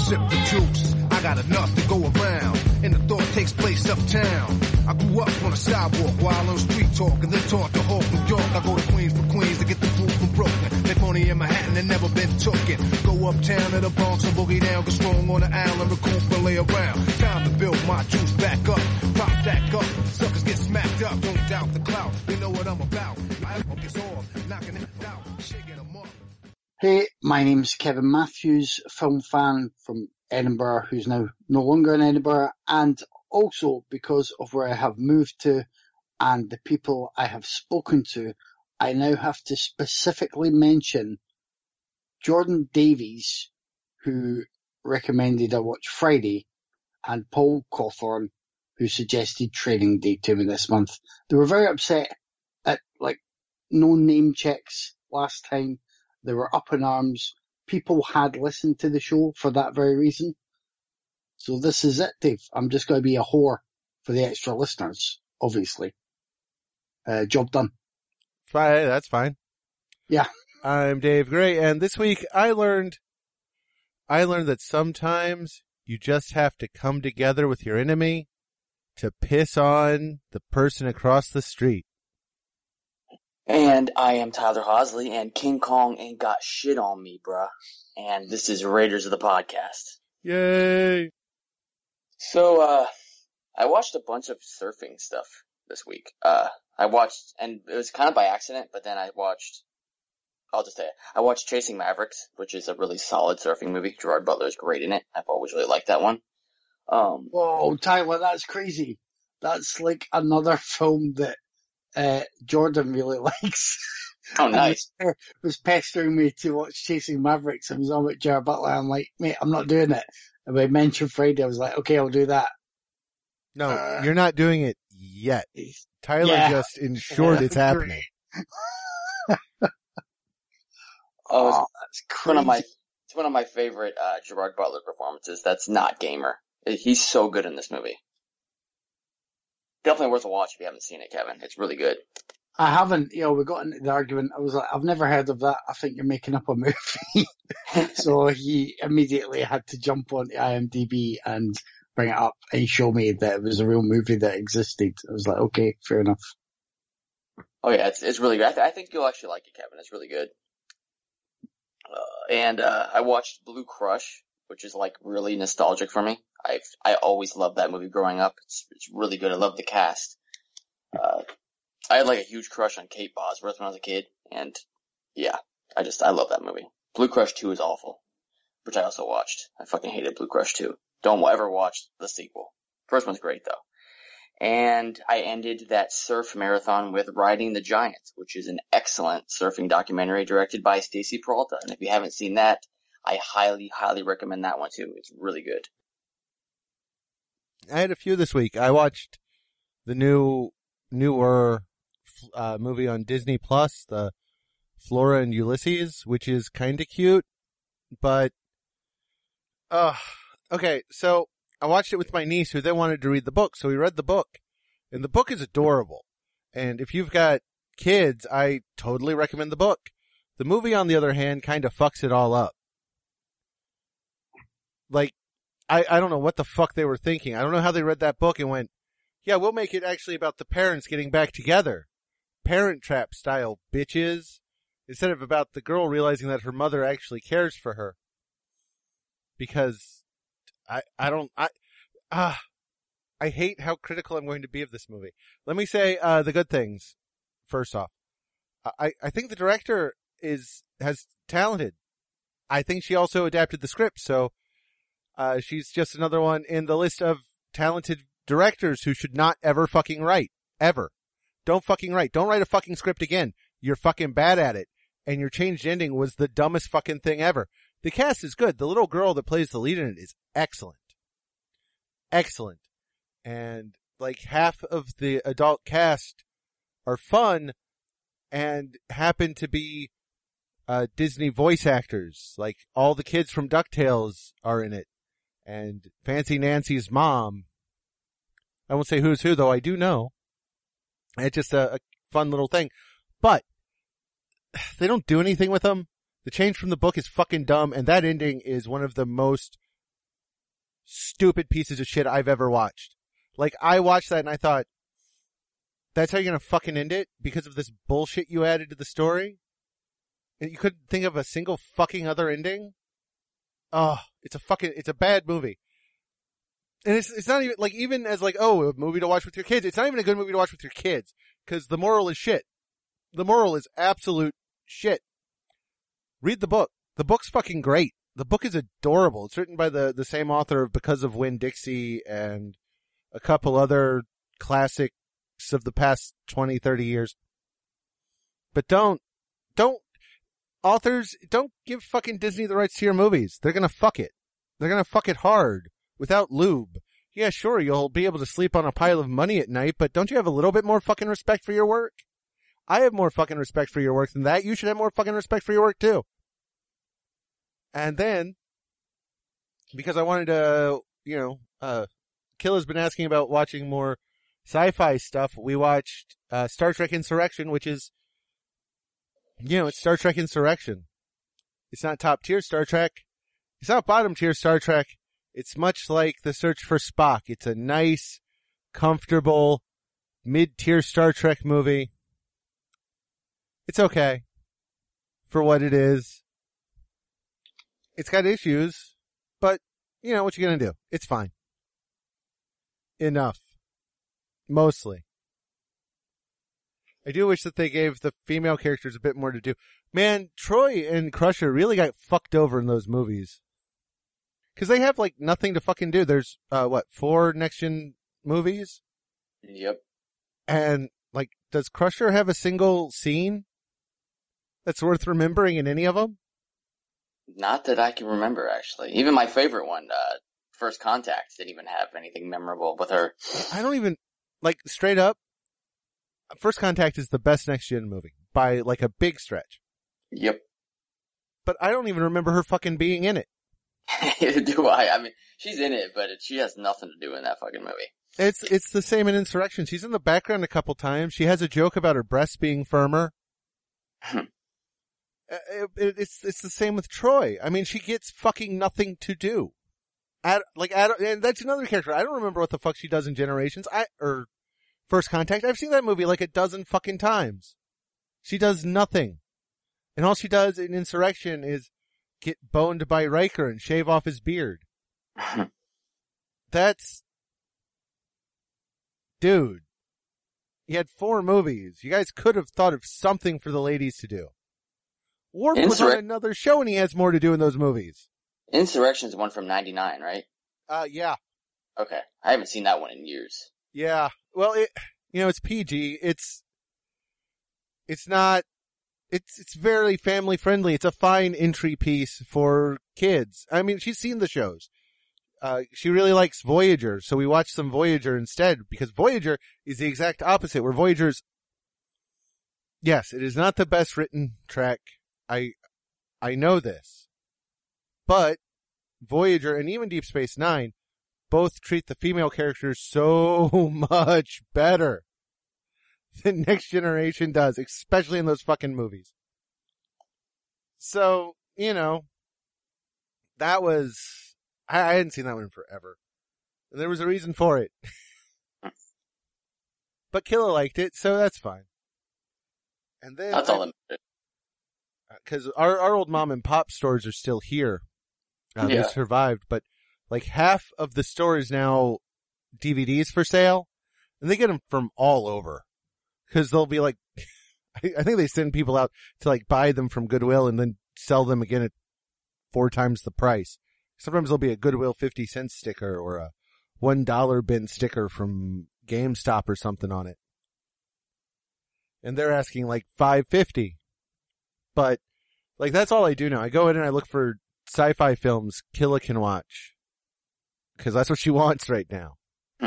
sip the juice. I got enough to go around, and the thought takes place uptown. I grew up on a sidewalk while on street talk, and then taught to Hawk, New York. I go to Queens for Queens to get the food from Brooklyn. Make money in Manhattan and never been tooken. Go uptown to the Bronx and boogie down, get strong on the island, recoup and lay around. Time to build my juice back up, pop back up. Suckers get smacked up, don't doubt the clout. They know what I'm about. I focus off, knocking it out, shaking them up. Hey, my name's Kevin Matthews, film fan from Edinburgh, who's now no longer in Edinburgh, and also because of where I have moved to and the people I have spoken to, I now have to specifically mention Jordan Davies, who recommended I watch Friday, and Paul Cawthorne, who suggested Training Day to me this month. They were very upset at, no name checks last time. They were up in arms. People had listened to the show for that very reason. So this is it, Dave. I'm just going to be a whore for the extra listeners, obviously. Job done. Fine, that's fine. Yeah. I'm Dave Gray, and this week I learned that sometimes you just have to come together with your enemy to piss on the person across the street. And I am Tyler Hosley, and King Kong ain't got shit on me, bruh. And this is Raiders of the Podcast. Yay! So, I watched a bunch of surfing stuff this week. I watched, and it was kind of by accident, but then I watched Chasing Mavericks, which is a really solid surfing movie. Gerard Butler is great in it. I've always really liked that one. Whoa, Tyler, that's crazy. That's like another film that Jordan really likes. Oh, nice. And was pestering me to watch Chasing Mavericks. I was on with Gerard Butler. I'm like, mate, I'm not doing it. And when I mentioned Friday, I was like, okay, I'll do that. No, you're not doing it yet. Tyler just ensured it's happening. That's crazy. It's one of my favorite Gerard Butler performances. That's not gamer. He's so good in this movie. Definitely worth a watch if you haven't seen it, Kevin. It's really good. I haven't. We got into the argument. I was like, I've never heard of that. I think you're making up a movie. So he immediately had to jump onto IMDb and bring it up and show me that it was a real movie that existed. I was like, okay, fair enough. Oh yeah, it's really good. I think you'll actually like it, Kevin. It's really good. And I watched Blue Crush, which is really nostalgic for me. I always loved that movie growing up. It's really good. I love the cast. I had a huge crush on Kate Bosworth when I was a kid, and yeah, I love that movie. Blue Crush 2 is awful, which I also watched. I fucking hated Blue Crush 2. Don't ever watch the sequel. First one's great though. And I ended that surf marathon with Riding the Giant, which is an excellent surfing documentary directed by Stacy Peralta. And if you haven't seen that, I highly, highly recommend that one too. It's really good. I had a few this week. I watched the newer movie on Disney Plus, the Flora and Ulysses, which is kind of cute, but okay, so I watched it with my niece, who then wanted to read the book, so we read the book, and the book is adorable. And if you've got kids, I totally recommend the book. The movie, on the other hand, kind of fucks it all up. I don't know what the fuck they were thinking. I don't know how they read that book and went, yeah, we'll make it actually about the parents getting back together. Parent Trap style, bitches. Instead of about the girl realizing that her mother actually cares for her. Because I hate how critical I'm going to be of this movie. Let me say the good things first off. I think the director has talented. I think she also adapted the script, so she's just another one in the list of talented directors who should not ever fucking write. Ever. Don't fucking write. Don't write a fucking script again. You're fucking bad at it. And your changed ending was the dumbest fucking thing ever. The cast is good. The little girl that plays the lead in it is excellent. Excellent. And half of the adult cast are fun and happen to be Disney voice actors. All the kids from DuckTales are in it. And Fancy Nancy's mom. I won't say who's who, though I do know. It's just a fun little thing. But they don't do anything with them. The change from the book is fucking dumb, and that ending is one of the most stupid pieces of shit I've ever watched. Like, I watched that and I thought, that's how you're gonna fucking end it? Because of this bullshit you added to the story? And you couldn't think of a single fucking other ending? Oh, it's a bad movie. And it's not even, like, even as like, oh, a movie to watch with your kids, it's not even a good movie to watch with your kids. Cause the moral is shit. The moral is absolute shit. Read the book. The book's fucking great. The book is adorable. It's written by the same author of Because of Winn-Dixie and a couple other classics of the past 20, 30 years. But authors, don't give fucking Disney the rights to your movies. They're gonna fuck it. They're gonna fuck it hard. Without lube. Yeah, sure, you'll be able to sleep on a pile of money at night, but don't you have a little bit more fucking respect for your work? I have more fucking respect for your work than that. You should have more fucking respect for your work too. And then, because I wanted to, Killa's been asking about watching more sci-fi stuff, we watched Star Trek Insurrection, which is, it's Star Trek Insurrection. It's not top tier Star Trek. It's not bottom tier Star Trek. It's much like The Search for Spock. It's a nice, comfortable, mid-tier Star Trek movie. It's okay for what it is. It's got issues, but what you gonna do? It's fine. Enough. Mostly. I do wish that they gave the female characters a bit more to do. Man, Troy and Crusher really got fucked over in those movies. Cause they have like nothing to fucking do. There's, 4 Next Gen movies? Yep. And like, does Crusher have a single scene that's worth remembering in any of them? Not that I can remember, actually. Even my favorite one, First Contact, didn't even have anything memorable with her. I don't even, like, straight up, First Contact is the best Next Gen movie by like a big stretch. Yep. But I don't even remember her fucking being in it. Neither do I. I mean, she's in it, but she has nothing to do in that fucking movie. It's the same in Insurrection. She's in the background a couple times. She has a joke about her breasts being firmer. It's the same with Troy. I mean, she gets fucking nothing to do. And that's another character. I don't remember what the fuck she does in Generations. Or First Contact. I've seen that movie like a dozen fucking times. She does nothing. And all she does in Insurrection is get boned by Riker and shave off his beard. Dude. You had 4 movies. You guys could have thought of something for the ladies to do. Worf was on another show and he has more to do in those movies. Insurrection's one from 99, right? Yeah. Okay. I haven't seen that one in years. Yeah. Well, it's PG. It's very family friendly. It's a fine entry piece for kids. I mean, she's seen the shows. She really likes Voyager, so we watched some Voyager instead, because Voyager is the exact opposite, where Voyager's, yes, it is not the best written Trek. I know this. But Voyager and even Deep Space Nine both treat the female characters so much better than Next Generation does, especially in those fucking movies. So, that was, I hadn't seen that one in forever. And there was a reason for it. But Killa liked it, so that's fine. And then that's all that matters. Because our old mom and pop stores are still here. They survived, but like half of the store is now DVDs for sale, and they get them from all over. Because they'll be like, I think they send people out to like buy them from Goodwill and then sell them again at 4 times the price. Sometimes there'll be a Goodwill 50-cent sticker or a $1 bin sticker from GameStop or something on it. And they're asking like $5.50. But like that's all I do now. I go in and I look for sci-fi films Killa can watch. Because that's what she wants right now.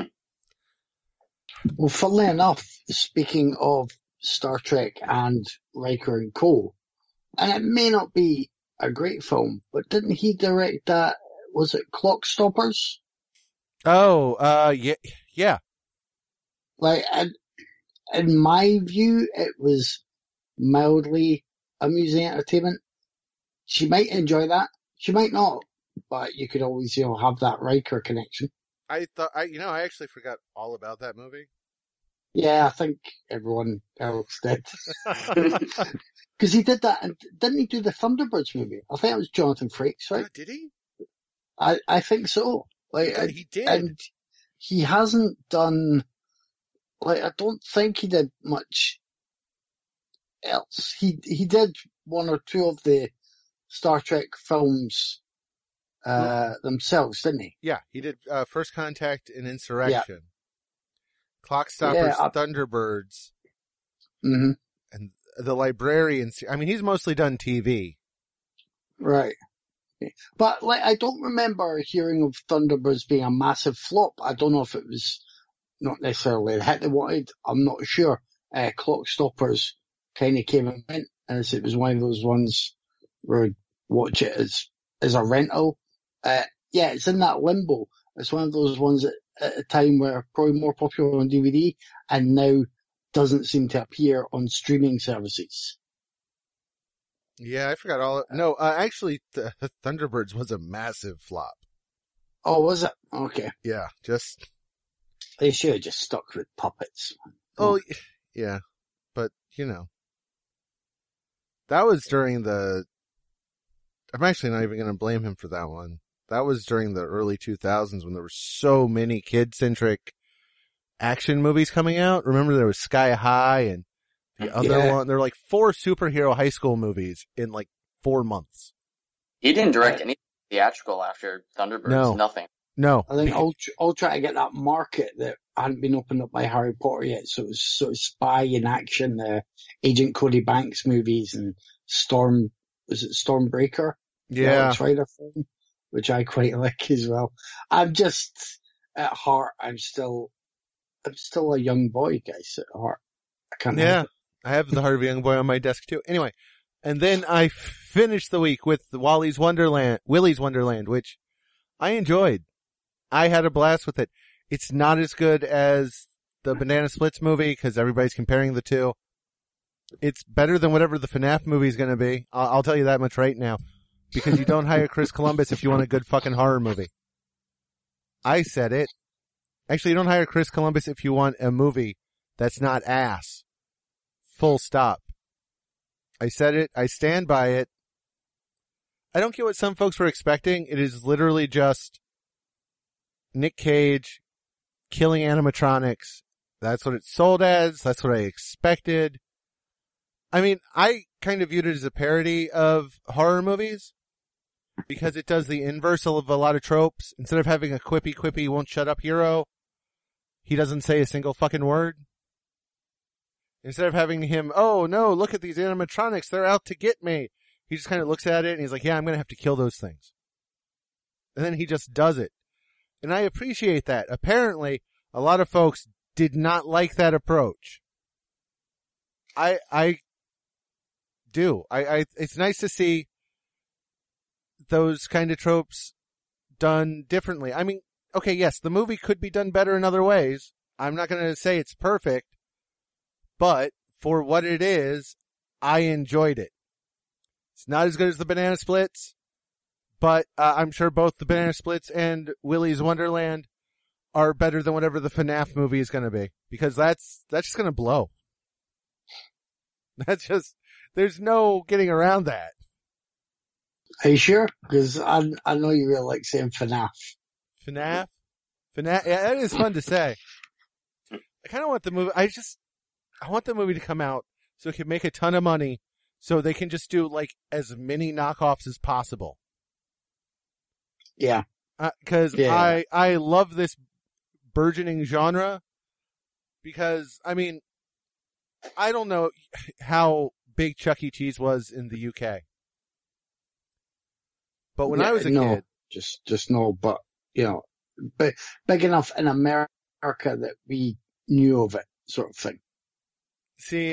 Well, funnily enough, speaking of Star Trek and Riker and Co., and it may not be a great film, but didn't he direct that, was it Clock Stoppers? Oh, yeah. Like, in my view, it was mildly amusing entertainment. She might enjoy that. She might not. but you could always, have that Riker connection. I actually forgot all about that movie. Yeah, I think everyone else did. Because he did that, and didn't he do the Thunderbirds movie? I think it was Jonathan Frakes, right? Did he? I think so. He did. And he hasn't done, I don't think he did much else. He did one or two of the Star Trek films, themselves, didn't he? Yeah, he did, First Contact and Insurrection. Clock Stoppers, Thunderbirds. Mm-hmm. And The Librarian. I mean, he's mostly done TV. Right. But, I don't remember hearing of Thunderbirds being a massive flop. I don't know if it was not necessarily the hit they wanted. I'm not sure. Clock Stoppers kind of came and went, as it was one of those ones where I'd watch it as a rental. It's in that limbo. It's one of those ones at a time where probably more popular on DVD and now doesn't seem to appear on streaming services. Yeah, I forgot all. No, actually, Thunderbirds was a massive flop. Oh, was it? Okay. Yeah, They should have just stuck with puppets. Oh, yeah, but that was during I'm actually not even going to blame him for that one. That was during the early 2000s when there were so many kid-centric action movies coming out. Remember there was Sky High and the other one. There were 4 superhero high school movies in 4 months. He didn't direct any theatrical after Thunderbirds. No. Nothing. No. I think I'll try to get that market that hadn't been opened up by Harry Potter yet. So it was sort of spy in action, the Agent Cody Banks movies and Stormbreaker? Yeah. Rider film, which I quite like as well. I'm just, at heart, I'm still a young boy, guys, at heart. I can't help it. I have the Heart of a Young Boy on my desk too. Anyway, and then I finished the week with Willy's Wonderland, which I enjoyed. I had a blast with it. It's not as good as the Banana Splits movie because everybody's comparing the two. It's better than whatever the FNAF movie is going to be. I'll tell you that much right now. Because you don't hire Chris Columbus if you want a good fucking horror movie. I said it. Actually, you don't hire Chris Columbus if you want a movie that's not ass. Full stop. I said it. I stand by it. I don't get what some folks were expecting. It is literally just Nick Cage killing animatronics. That's what it's sold as. That's what I expected. I mean, I kind of viewed it as a parody of horror movies because it does the inverse of a lot of tropes. Instead of having a quippy won't shut up hero, he doesn't say a single fucking word. Instead of having him, oh no, look at these animatronics, they're out to get me. He just kind of looks at it and he's like, yeah, I'm going to have to kill those things. And then he just does it. And I appreciate that. Apparently, a lot of folks did not like that approach. I do. It's nice to see those kind of tropes done differently. I mean, okay, yes, the movie could be done better in other ways. I'm not going to say it's perfect, but for what it is, I enjoyed it. It's not as good as the Banana Splits, but I'm sure both the Banana Splits and Willy's Wonderland are better than whatever the FNAF movie is going to be, because that's just going to blow. There's no getting around that. Are you sure? Because I know you really like saying FNAF. FNAF? Yeah, that is fun to say. I kind of want the movie, I want the movie to come out so it can make a ton of money so they can just do as many knockoffs as possible. Yeah. Cause I love this burgeoning genre because, I mean, I don't know how big Chuck E. Cheese was in the UK. But when I was a kid. Just no, but, big enough in America that we knew of it, sort of thing. See,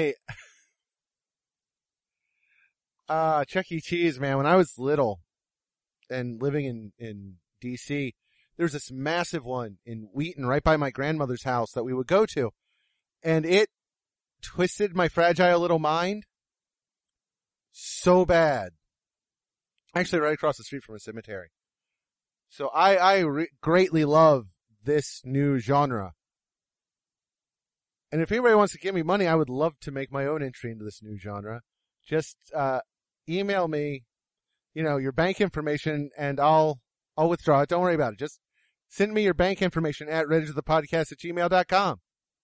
Chuck E. Cheese, man, when I was little and living in DC, there was this massive one in Wheaton right by my grandmother's house that we would go to. And it twisted my fragile little mind so bad. Actually, right across the street from a cemetery. So I greatly love this new genre. And if anybody wants to give me money, I would love to make my own entry into this new genre. Just email me, your bank information, and I'll withdraw it. Don't worry about it. Just send me your bank information at readytothepodcast@gmail.com.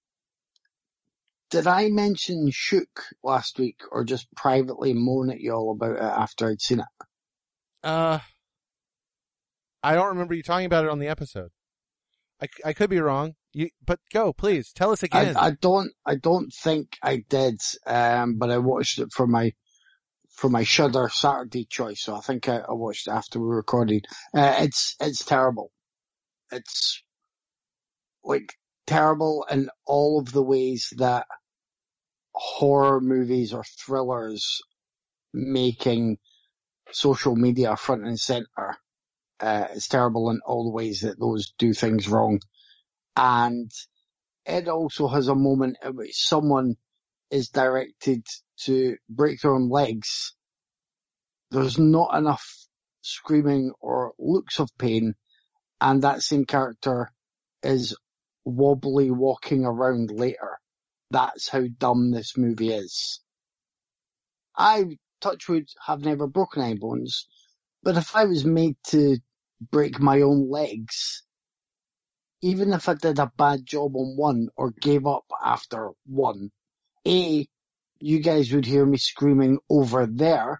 Did I mention Shook last week, or just privately moan at you all about it after I'd seen it? I don't remember you talking about it on the episode. I could be wrong. But go, please, tell us again. I don't think I did, but I watched it for my Shudder Saturday choice, so I think I watched it after we recorded. It's terrible. It's like terrible in all of the ways that horror movies or thrillers making social media front and center. It's terrible in all the ways that those do things wrong. And it also has a moment in which someone is directed to break their own legs. There's not enough screaming or looks of pain, and that same character is wobbly walking around later. That's how dumb this movie is. I, touch wood, have never broken any bones, but if I was made to break my own legs, even if I did a bad job on one or gave up after one, you guys would hear me screaming over there,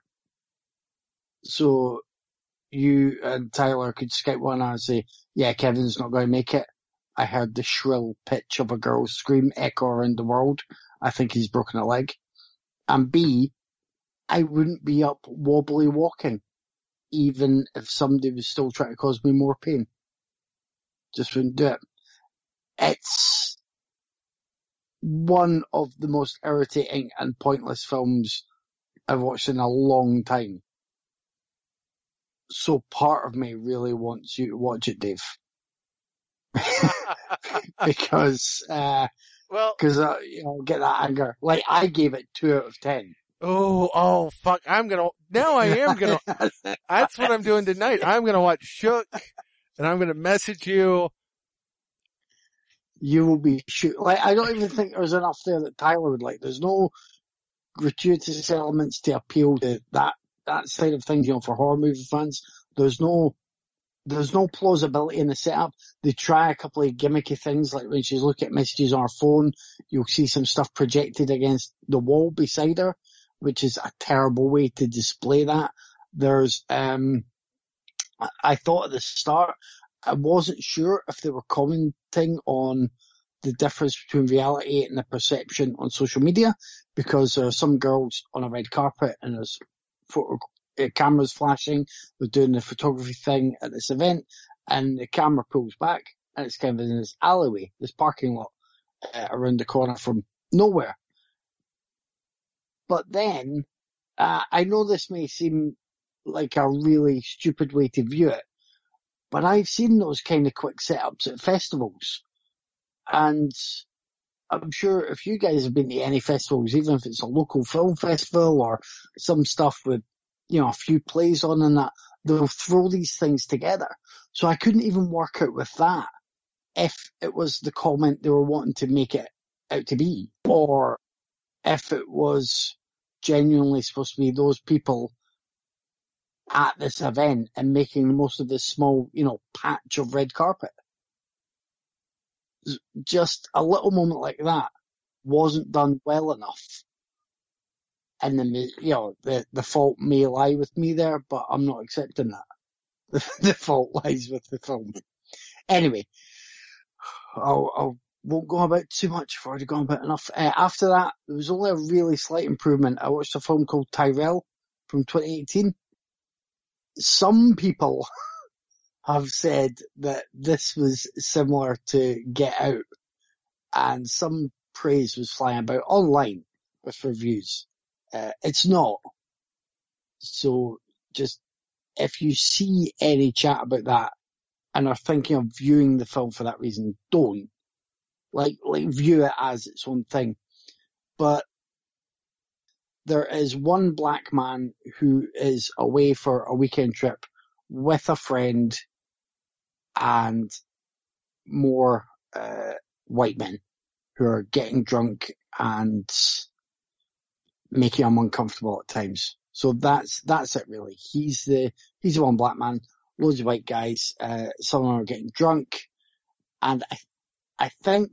so you and Tyler could Skype one and say, yeah, Kevin's not going to make it. I heard the shrill pitch of a girl's scream echo around the world. I think he's broken a leg. And B, I wouldn't be up wobbly walking, even if somebody was still trying to cause me more pain. Just wouldn't do it. It's one of the most irritating and pointless films I've watched in a long time. So part of me really wants you to watch it, Dave. Because get that anger. Like, I gave it 2 out of 10. Oh, fuck. I am gonna, that's what I'm doing tonight. I'm gonna watch Shook, and I'm gonna message you. You will be like, I don't even think there's enough there that Tyler would like. There's no gratuitous elements to appeal to that side of things, for horror movie fans. There's no plausibility in the setup. They try a couple of gimmicky things, like when she's looking at messages on her phone, you'll see some stuff projected against the wall beside her, which is a terrible way to display that. There's, I thought at the start, I wasn't sure if they were commenting on the difference between reality and the perception on social media, because there are some girls on a red carpet and there's cameras flashing. They're doing the photography thing at this event, and the camera pulls back, and it's kind of in this alleyway, this parking lot around the corner from nowhere. But then, I know this may seem like a really stupid way to view it, but I've seen those kind of quick setups at festivals. And I'm sure if you guys have been to any festivals, even if it's a local film festival or some stuff with, a few plays on and that, they'll throw these things together. So I couldn't even work out with that if it was the comment they were wanting to make it out to be, or if it was genuinely supposed to be those people at this event and making the most of this small, patch of red carpet. Just a little moment like that wasn't done well enough. And then, the fault may lie with me there, but I'm not accepting that. The fault lies with the film. Anyway, I won't go about too much. I've already gone about enough. After that, there was only a really slight improvement. I watched a film called Tyrell from 2018. Some people have said that this was similar to Get Out, and some praise was flying about online with reviews. It's not. So just, if you see any chat about that and are thinking of viewing the film for that reason, don't. Like view it as its own thing. But there is one black man who is away for a weekend trip with a friend and more white men who are getting drunk and making him uncomfortable at times. So that's it really. He's the one black man, loads of white guys, some of them are getting drunk, and I think,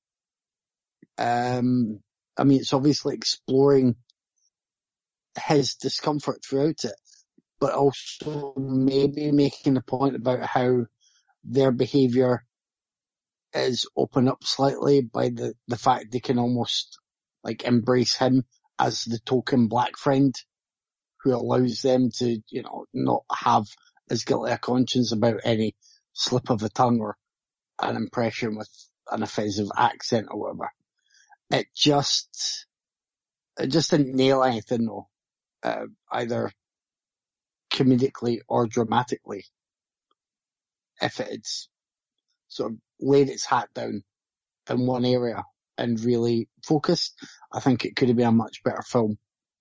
I mean, it's obviously exploring his discomfort throughout it, but also maybe making a point about how their behaviour is opened up slightly by the fact they can almost like embrace him as the token black friend who allows them to, you know, not have as guilty a conscience about any slip of the tongue or an impression with an offensive accent or whatever. It just didn't nail anything though, either comedically or dramatically. If it had sort of laid its hat down in one area and really focused, I think it could have been a much better film.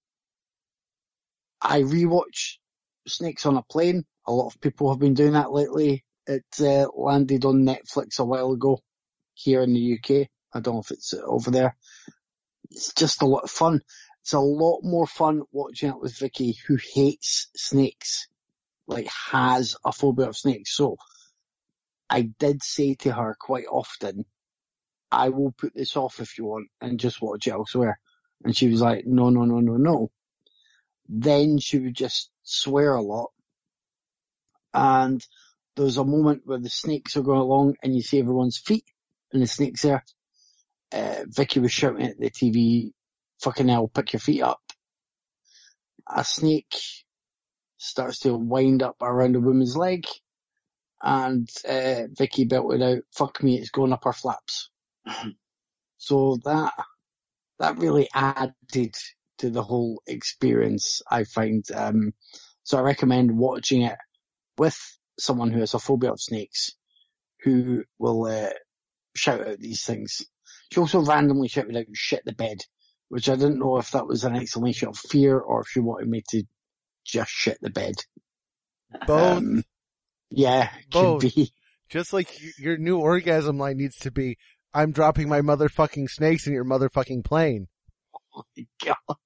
I rewatched Snakes on a Plane. A lot of people have been doing that lately. It landed on Netflix a while ago here in the UK. I don't know if it's over there. It's just a lot of fun. It's a lot more fun watching it with Vicky, who hates snakes, like has a phobia of snakes. So I did say to her quite often, I will put this off if you want and just watch it elsewhere. And she was like, no. Then she would just swear a lot. And there was a moment where the snakes are going along and you see everyone's feet and the snake's there. Vicky was shouting at the TV, fucking hell, pick your feet up. A snake starts to wind up around a woman's leg, and Vicky belted out, fuck me, it's going up her flaps. So that really added to the whole experience, I find. So I recommend watching it with someone who has a phobia of snakes, who will shout out these things. She also randomly shouted out, shit the bed, which I didn't know if that was an exclamation of fear or if she wanted me to just shit the bed. Both. Yeah, Both. could be. Just like your new orgasm line needs to be, I'm dropping my motherfucking snakes in your motherfucking plane. Oh my god.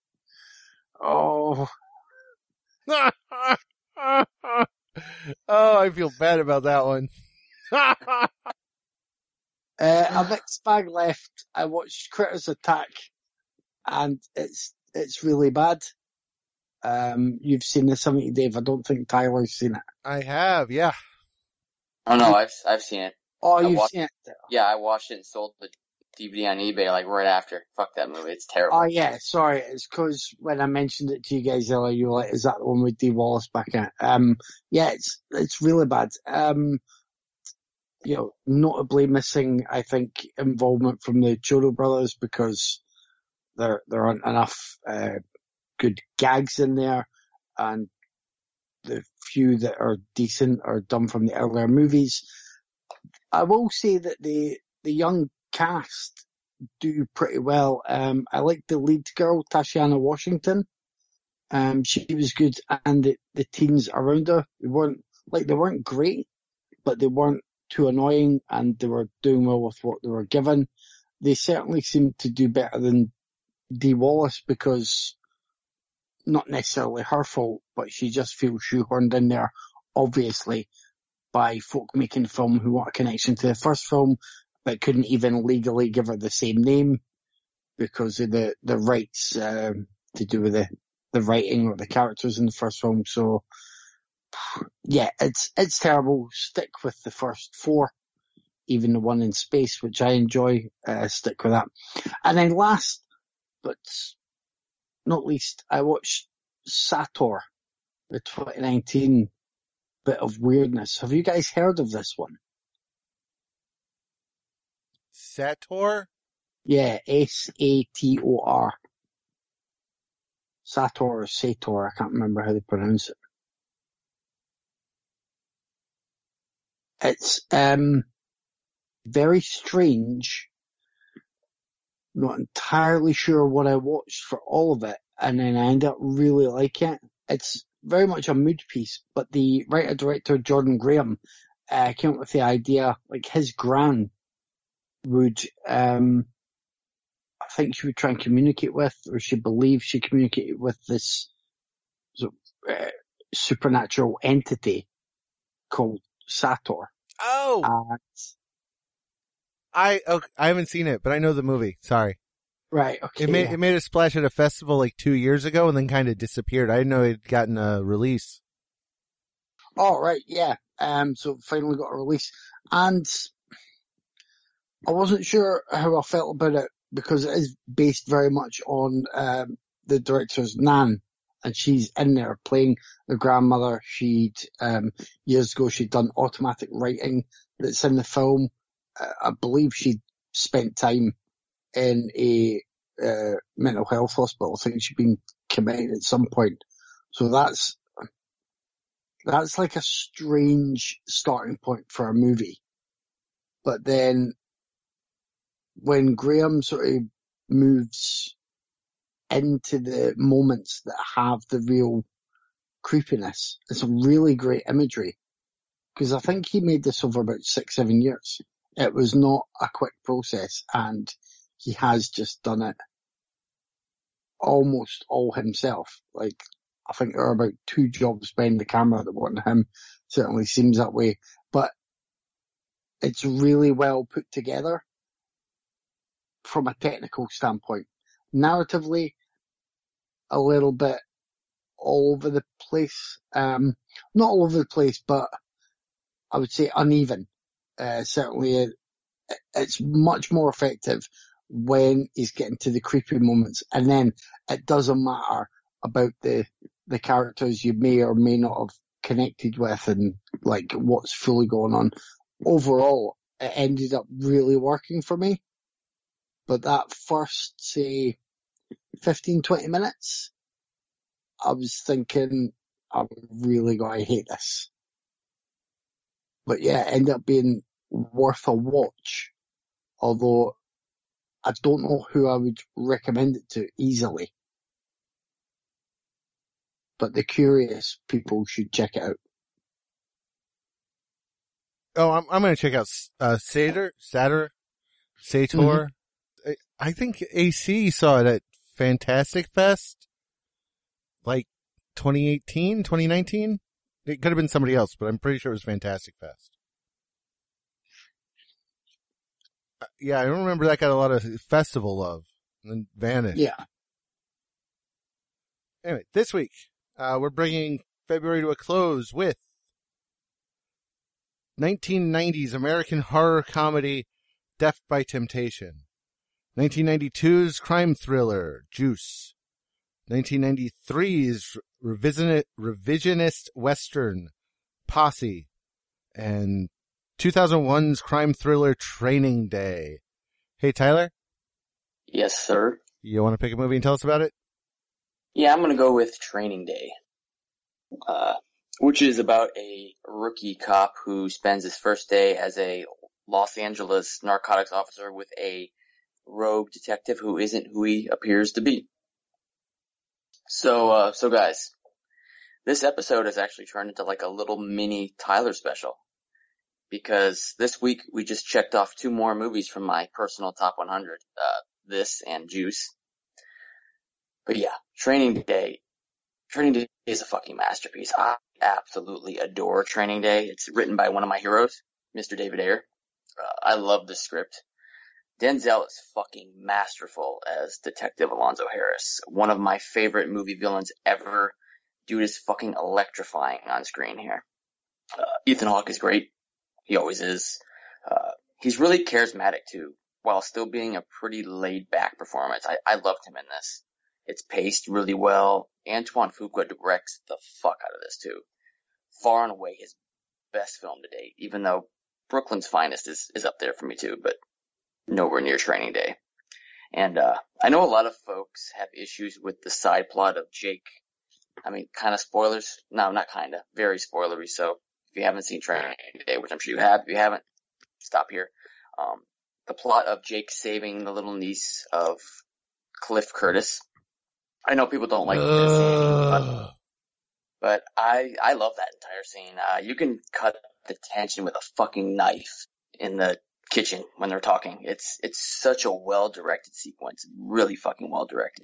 Oh. Oh, I feel bad about that one. A mixed bag left. I watched Critters Attack, and it's really bad. You've seen this, haven't you, Dave? I don't think Tyler's seen it. I have, yeah. Oh no, I've seen it. Oh, you've seen it? Yeah, I watched it and sold the DVD on eBay like right after. Fuck that movie, it's terrible. Oh yeah, sorry, it's because when I mentioned it to you guys earlier, you were like, is that the one with Dee Wallace back in it? Yeah, it's really bad. You know, notably missing, I think, involvement from the Choro brothers because there aren't enough good gags in there, and the few that are decent are done from the earlier movies. I will say that the young cast do pretty well. I like the lead girl, Tashiana Washington. She was good, and the teens around her, they weren't great, but they weren't too annoying, and they were doing well with what they were given. They certainly seemed to do better than Dee Wallace because, not necessarily her fault, but she just feels shoehorned in there, obviously, by folk making film who want a connection to the first film, but couldn't even legally give her the same name because of the rights to do with the writing or the characters in the first film. So, yeah, it's terrible. Stick with the first four, even the one in space, which I enjoy. Stick with that. And then last, but not least, I watched Sator, the 2019 bit of weirdness. Have you guys heard of this one? Sator? Yeah, Sator. Sator or Sator, I can't remember how they pronounce it. It's very strange. Not entirely sure what I watched for all of it. and then I ended up really liking it. It's very much a mood piece, but the writer-director Jordan Graham came up with the idea, like his gran would, I think she would try and communicate with, or she believed she communicated with this sort of, supernatural entity called Sator. Oh, I haven't seen it, but I know the movie. Sorry. Right, okay. It made a splash at a festival like 2 years ago and then kind of disappeared. I didn't know it had gotten a release. Oh, right, yeah. So it finally got a release. And I wasn't sure how I felt about it because it is based very much on the director's Nan. And she's in there playing the grandmother. Years ago, she'd done automatic writing that's in the film. I believe she'd spent time in a mental health hospital. I think she'd been committed at some point. So that's like a strange starting point for a movie. But then when Graham sort of moves into the moments that have the real creepiness, it's really great imagery. Because I think he made this over about 6-7 years. It was not a quick process, and he has just done it almost all himself. Like, I think there are about 2 jobs behind the camera that weren't him. Certainly seems that way. But it's really well put together from a technical standpoint. Narratively, a little bit all over the place. Not all over the place, but I would say uneven. Certainly it's much more effective when he's getting to the creepy moments, and then it doesn't matter about the characters you may or may not have connected with and like what's fully going on. Overall, it ended up really working for me. But that first, say, 15-20 minutes, I was thinking, I'm really going to hate this. But yeah, it ended up being worth a watch. Although, I don't know who I would recommend it to easily. But the curious people should check it out. Oh, I'm going to check out Sator. Mm-hmm. I think AC saw it at Fantastic Fest, like 2018, 2019. It could have been somebody else, but I'm pretty sure it was Fantastic Fest. Yeah, I don't remember that got a lot of festival love and then vanished. Yeah. Anyway, this week, we're bringing February to a close with 1990's American horror comedy Death by Temptation, 1992's crime thriller Juice, 1993's revisionist western Posse, and 2001's crime thriller Training Day. Hey, Tyler? Yes, sir. You want to pick a movie and tell us about it? Yeah, I'm gonna go with Training Day. Which is about a rookie cop who spends his first day as a Los Angeles narcotics officer with a rogue detective who isn't who he appears to be. So guys, this episode has actually turned into like a little mini Tyler special. Because this week we just checked off 2 more movies from my personal top 100, this and Juice. But yeah, Training Day is a fucking masterpiece. I absolutely adore Training Day. It's written by one of my heroes, Mr. David Ayer. I love the script. Denzel is fucking masterful as Detective Alonzo Harris. One of my favorite movie villains ever. Dude is fucking electrifying on screen here. Ethan Hawke is great. He always is. He's really charismatic too, while still being a pretty laid back performance. I loved him in this. It's paced really well. Antoine Fuqua directs the fuck out of this too. Far and away his best film to date, even though Brooklyn's Finest is up there for me too, but nowhere near Training Day. And I know a lot of folks have issues with the side plot of Jake. I mean, kind of spoilers. No, not kind of. Very spoilery. So if you haven't seen Training Day, which I'm sure you have, if you haven't, stop here. The plot of Jake saving the little niece of Cliff Curtis. I know people don't like this scene, but I love that entire scene. You can cut the tension with a fucking knife in the kitchen when they're talking. It's such a well-directed sequence. Really fucking well-directed.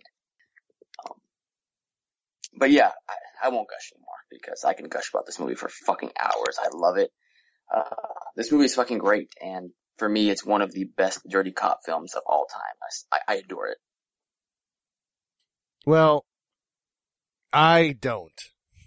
But yeah, I won't gush anymore because I can gush about this movie for fucking hours. I love it. This movie is fucking great, and for me, it's one of the best dirty cop films of all time. I adore it. Well, I don't.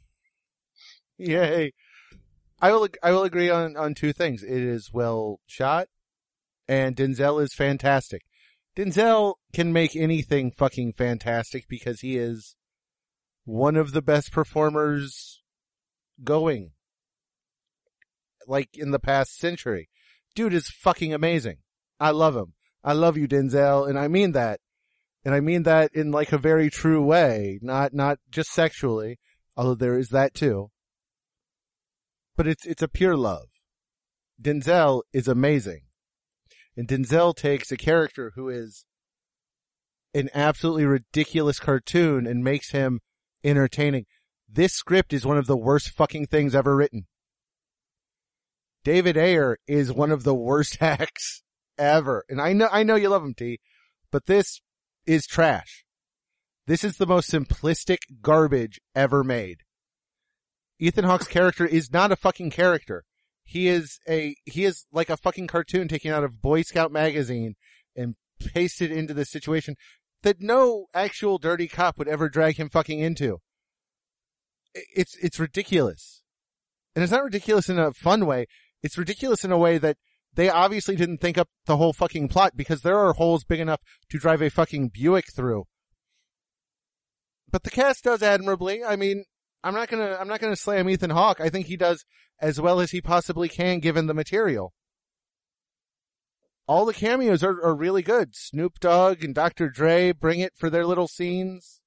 Yay. I will agree on two things. It is well shot, and Denzel is fantastic. Denzel can make anything fucking fantastic because he is one of the best performers going, like, in the past century. Dude is fucking amazing. I love him. I love you, Denzel, and I mean that. And I mean that in, like, a very true way, not just sexually, although there is that too. But it's a pure love. Denzel is amazing. And Denzel takes a character who is an absolutely ridiculous cartoon and makes him entertaining. This script is one of the worst fucking things ever written. David Ayer is one of the worst hacks ever. And I know you love him, T, but this is trash. This is the most simplistic garbage ever made. Ethan Hawke's character is not a fucking character. He is like a fucking cartoon taken out of Boy Scout magazine and pasted into this situation that no actual dirty cop would ever drag him fucking into. It's ridiculous. And it's not ridiculous in a fun way. It's ridiculous in a way that they obviously didn't think up the whole fucking plot because there are holes big enough to drive a fucking Buick through. But the cast does admirably. I mean, I'm not gonna slam Ethan Hawke. I think he does as well as he possibly can given the material. All the cameos are really good. Snoop Dogg and Dr. Dre bring it for their little scenes.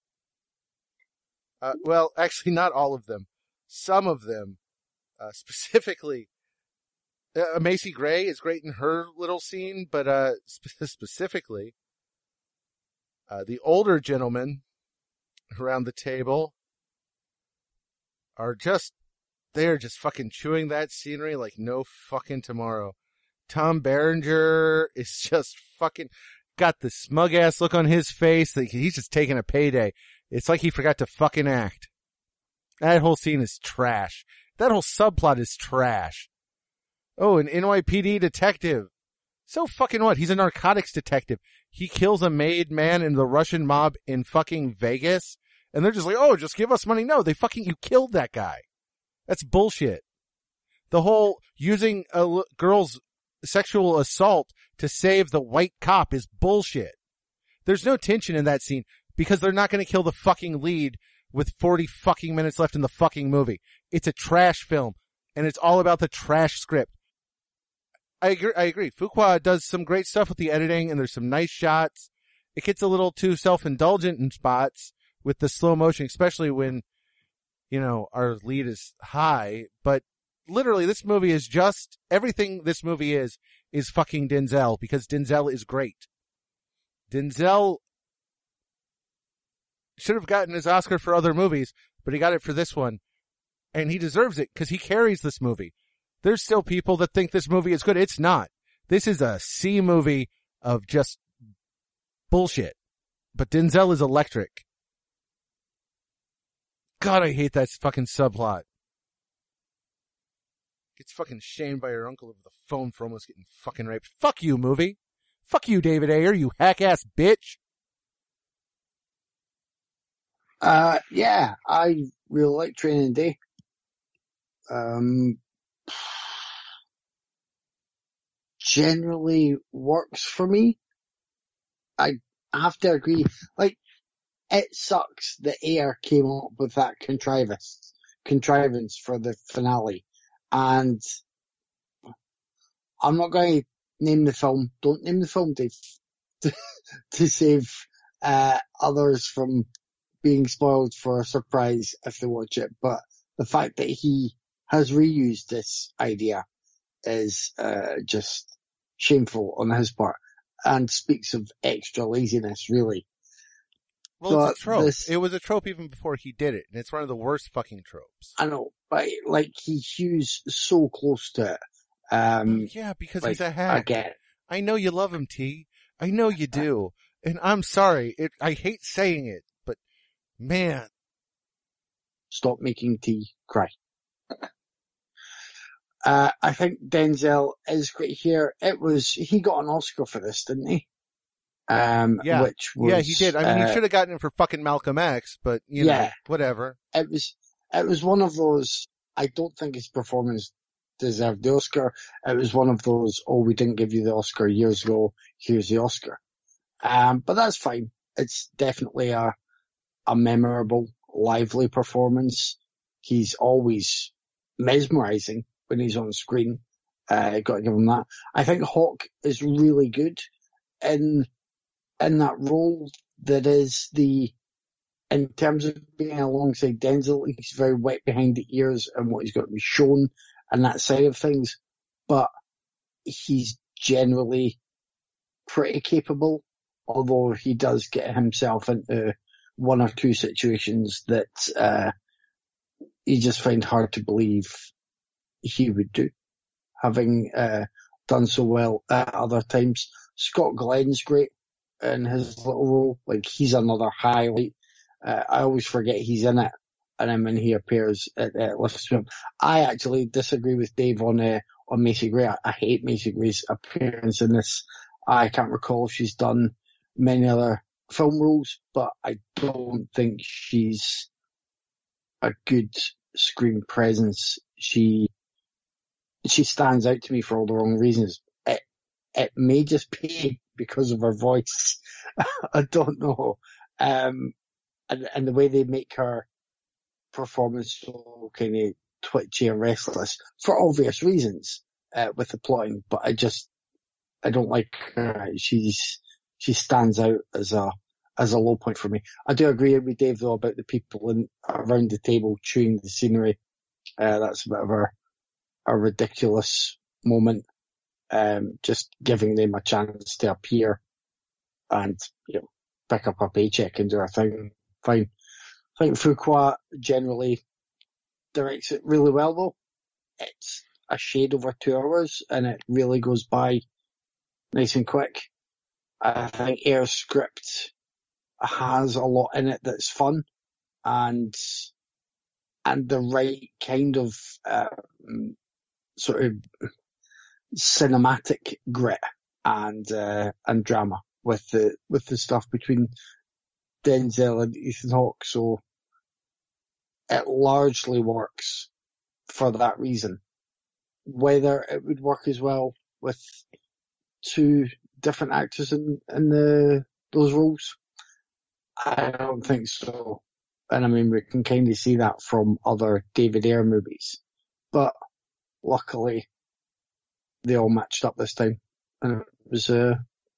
Well, actually not all of them. Some of them. Specifically, Macy Gray is great in her little scene, but specifically, the older gentlemen around the table they're just fucking chewing that scenery like no fucking tomorrow. Tom Berenger is just fucking got the smug ass look on his face that he's just taking a payday. It's like he forgot to fucking act. That whole scene is trash. That whole subplot is trash. Oh, an NYPD detective. So fucking what? He's a narcotics detective. He kills a made man in the Russian mob in fucking Vegas. And they're just like, oh, just give us money. No, you killed that guy. That's bullshit. The whole using a girl's sexual assault to save the white cop is bullshit. There's no tension in that scene because they're not going to kill the fucking lead with 40 fucking minutes left in the fucking movie. It's a trash film and it's all about the trash script. I agree. Fuqua does some great stuff with the editing and there's some nice shots. It gets a little too self-indulgent in spots with the slow motion, especially when, our lead is high. But literally, this movie is just, everything this movie is fucking Denzel, because Denzel is great. Denzel should have gotten his Oscar for other movies, but he got it for this one. And he deserves it, because he carries this movie. There's still people that think this movie is good. It's not. This is a C movie of just bullshit. But Denzel is electric. God, I hate that fucking subplot. Gets fucking shamed by her uncle over the phone for almost getting fucking raped. Fuck you, movie. Fuck you, David Ayer, you hack-ass bitch. Yeah, I really like Training Day. Generally works for me. I have to agree. Like, it sucks that Ayer came up with that contrivance for the finale. And I'm not going to name the film. Don't name the film, Dave. To save others from being spoiled for a surprise if they watch it. But the fact that he has reused this idea is just shameful on his part and speaks of extra laziness, really. Well, it's a trope. this, It was a trope even before he did it, and it's one of the worst fucking tropes. I know, but like he hews so close to it. Yeah, because like, he's a hack. I get it. I know you love him, T. I know you do. And I'm sorry. I hate saying it, but man. Stop making T cry. I think Denzel is great here. He got an Oscar for this, didn't he? Yeah. Which was, yeah, he did. I mean, he should have gotten it for fucking Malcolm X, but you know, whatever. It was one of those, I don't think his performance deserved the Oscar. It was one of those, we didn't give you the Oscar years ago, here's the Oscar. But that's fine. It's definitely a memorable, lively performance. He's always mesmerizing when he's on screen. Got to give him that. I think Hawk is really good in that role that is in terms of being alongside Denzel, he's very wet behind the ears and what he's got to be shown and that side of things. But he's generally pretty capable, although he does get himself into one or two situations that you just find hard to believe he would do, having done so well at other times. Scott Glenn's great in his little role. Like, he's another highlight. I always forget he's in it, and then when he appears, it lifts me up. I actually disagree with Dave on Macy Gray. I hate Macy Gray's appearance in this. I can't recall if she's done many other film roles, but I don't think she's a good screen presence. She stands out to me for all the wrong reasons. It may just be because of her voice. I don't know. And the way they make her performance so kind of twitchy and restless for obvious reasons, with the plotting, but I don't like her. She stands out as a low point for me. I do agree with Dave though about the people around the table chewing the scenery. That's a bit of a ridiculous moment. Just giving them a chance to appear and, pick up a paycheck and do a thing. Fine. I think Fuqua generally directs it really well though. It's a shade over 2 hours and it really goes by nice and quick. I think Air's script has a lot in it that's fun and the right kind of sort of cinematic grit and drama with the stuff between Denzel and Ethan Hawke. So it largely works for that reason. Whether it would work as well with two different actors in those roles, I don't think so. And I mean, we can kind of see that from other David Ayer movies, but luckily they all matched up this time, and it was the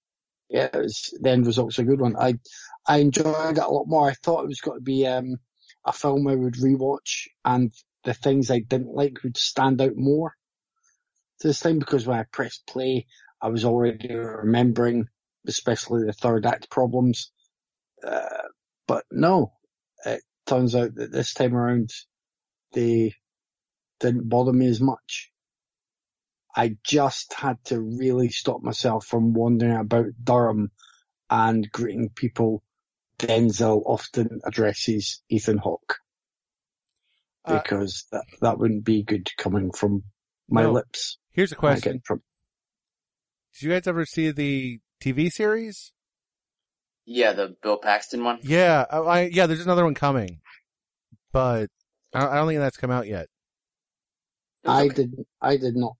end result's a good one. I enjoyed it a lot more. I thought it was going to be a film I would rewatch, and the things I didn't like would stand out more this time, because when I pressed play, I was already remembering, especially the third act problems. But no, it turns out that this time around, they didn't bother me as much. I just had to really stop myself from wandering about Durham and greeting people. Denzel often addresses Ethan Hawke, because that wouldn't be good coming from my lips. Here's a question. Did you guys ever see the TV series? Yeah, the Bill Paxton one. Yeah, there's another one coming, but I don't think that's come out yet. I did not.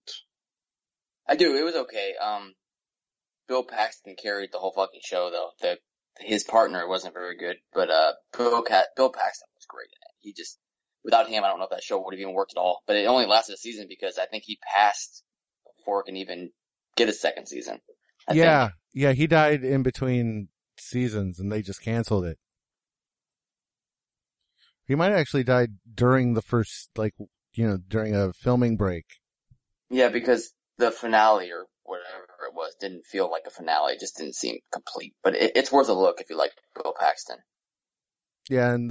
I do. It was okay. Bill Paxton carried the whole fucking show though. His partner wasn't very good, but Bill Paxton was great in it. He just, without him, I don't know if that show would have even worked at all. But it only lasted a season because I think he passed before it can even get a second season. Yeah, he died in between seasons and they just canceled it. He might have actually died during the first, during a filming break. Yeah, because the finale or whatever it was didn't feel like a finale. It just didn't seem complete. But it's worth a look if you like Bill Paxton. Yeah, and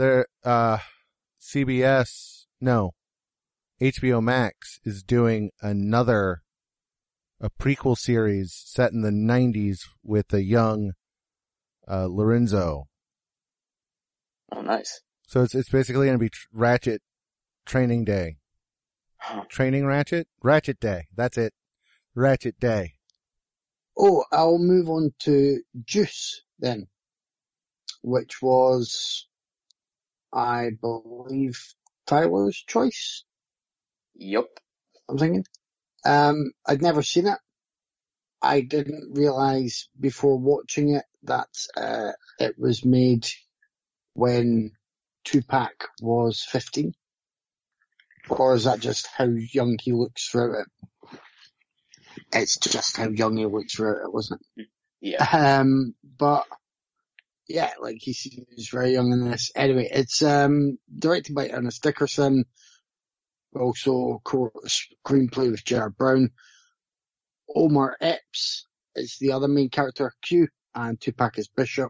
HBO Max is doing a prequel series set in the 90s with a young Lorenzo. Oh, nice. So it's basically going to be Ratchet Training Day. Training Ratchet? Ratchet Day. That's it. Ratchet Day. Oh, I'll move on to Juice then, which was, I believe, Tyler's choice. Yep. I'm thinking. I'd never seen it. I didn't realise before watching it that it was made when Tupac was 15. Or is that just how young he looks throughout it? It's just how young he looks throughout it, wasn't it? Yeah. But yeah, like he seems very young in this. Anyway, it's directed by Ernest Dickerson. Also, screenplay with Jared Brown. Omar Epps is the other main character, Q, and Tupac is Bishop.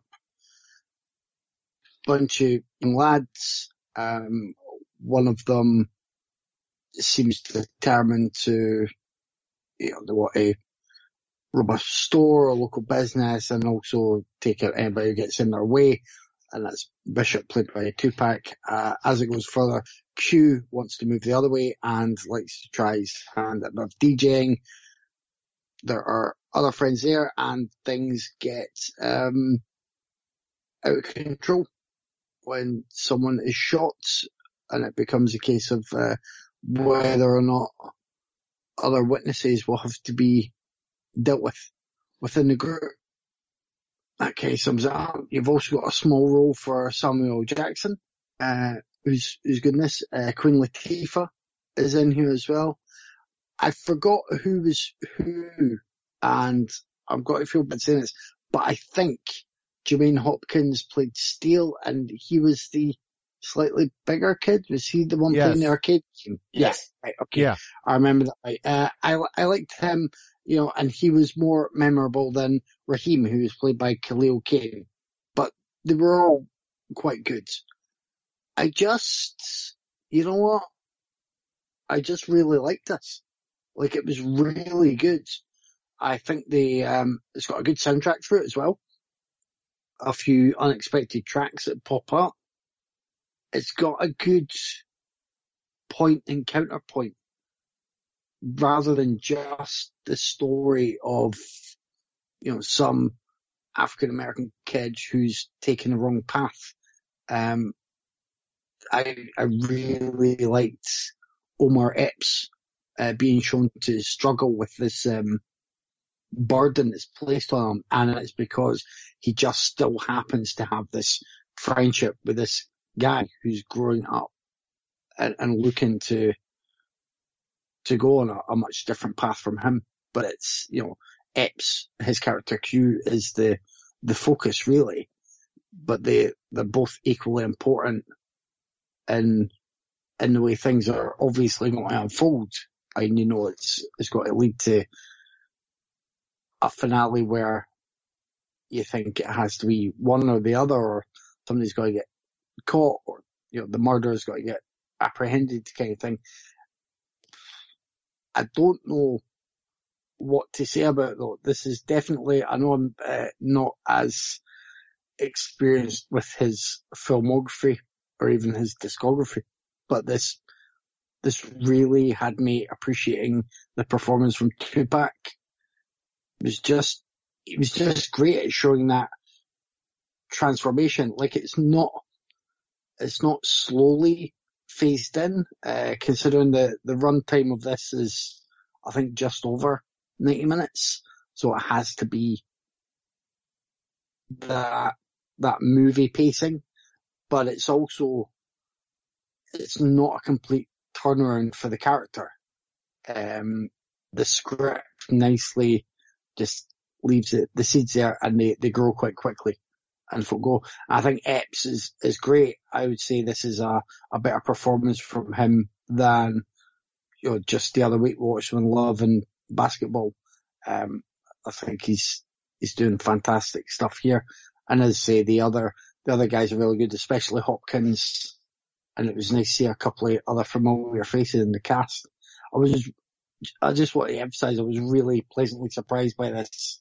Bunch of young lads. One of them seems determined to, they want to rob a store, a local business, and also take out anybody who gets in their way. And that's Bishop, played by Tupac. As it goes further, Q wants to move the other way and likes to try his hand at a bit of DJing. There are other friends there, and things get out of control when someone is shot, and it becomes a case of whether or not other witnesses will have to be dealt with within the group. That kind of sums it up. You've also got a small role for Samuel Jackson, who's good in this. Queen Latifah is in here as well. I forgot who was who, and I've got to feel bad saying this, but I think Jermaine Hopkins played Steele, and he was the slightly bigger kid. Was he the one playing the arcade game? Yes. Yeah. Right, okay. Yeah. I remember that. Right. I liked him, and he was more memorable than Raheem, who was played by Khalil Kane. But they were all quite good. I just, you know what? I just really liked this. Like, it was really good. I think it's got a good soundtrack for it as well. A few unexpected tracks that pop up. It's got a good point and counterpoint, rather than just the story of, some African American kid who's taken the wrong path. I really liked Omar Epps being shown to struggle with this burden that's placed on him, and it's because he just still happens to have this friendship with this guy who's growing up and looking to go on a much different path from him. But it's, Epps, his character Q, is the focus really, but they're both equally important in the way things are obviously going to unfold. And it's got to lead to a finale where you think it has to be one or the other, or somebody's got to get caught, or the murderer's got to get apprehended, kind of thing. I don't know what to say about it, though. This is definitely, I know I'm not as experienced with his filmography or even his discography, but this really had me appreciating the performance from Tupac. It was just great at showing that transformation. Like, it's not slowly phased in, considering the runtime of this is, I think, just over 90 minutes. So it has to be that movie pacing, but it's not a complete turnaround for the character. The script nicely just leaves the seeds there, and they grow quite quickly and go. I think Epps is great. I would say this is a better performance from him than just the other week we watched When Love and Basketball. I think he's doing fantastic stuff here. And as I say, the other the other guys are really good, especially Hopkins. And it was nice to see a couple of other familiar faces in the cast. I just want to emphasize, I was really pleasantly surprised by this.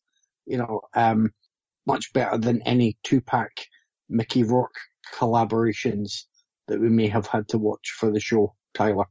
Much better than any Tupac Mickey Rourke collaborations that we may have had to watch for the show, Tyler.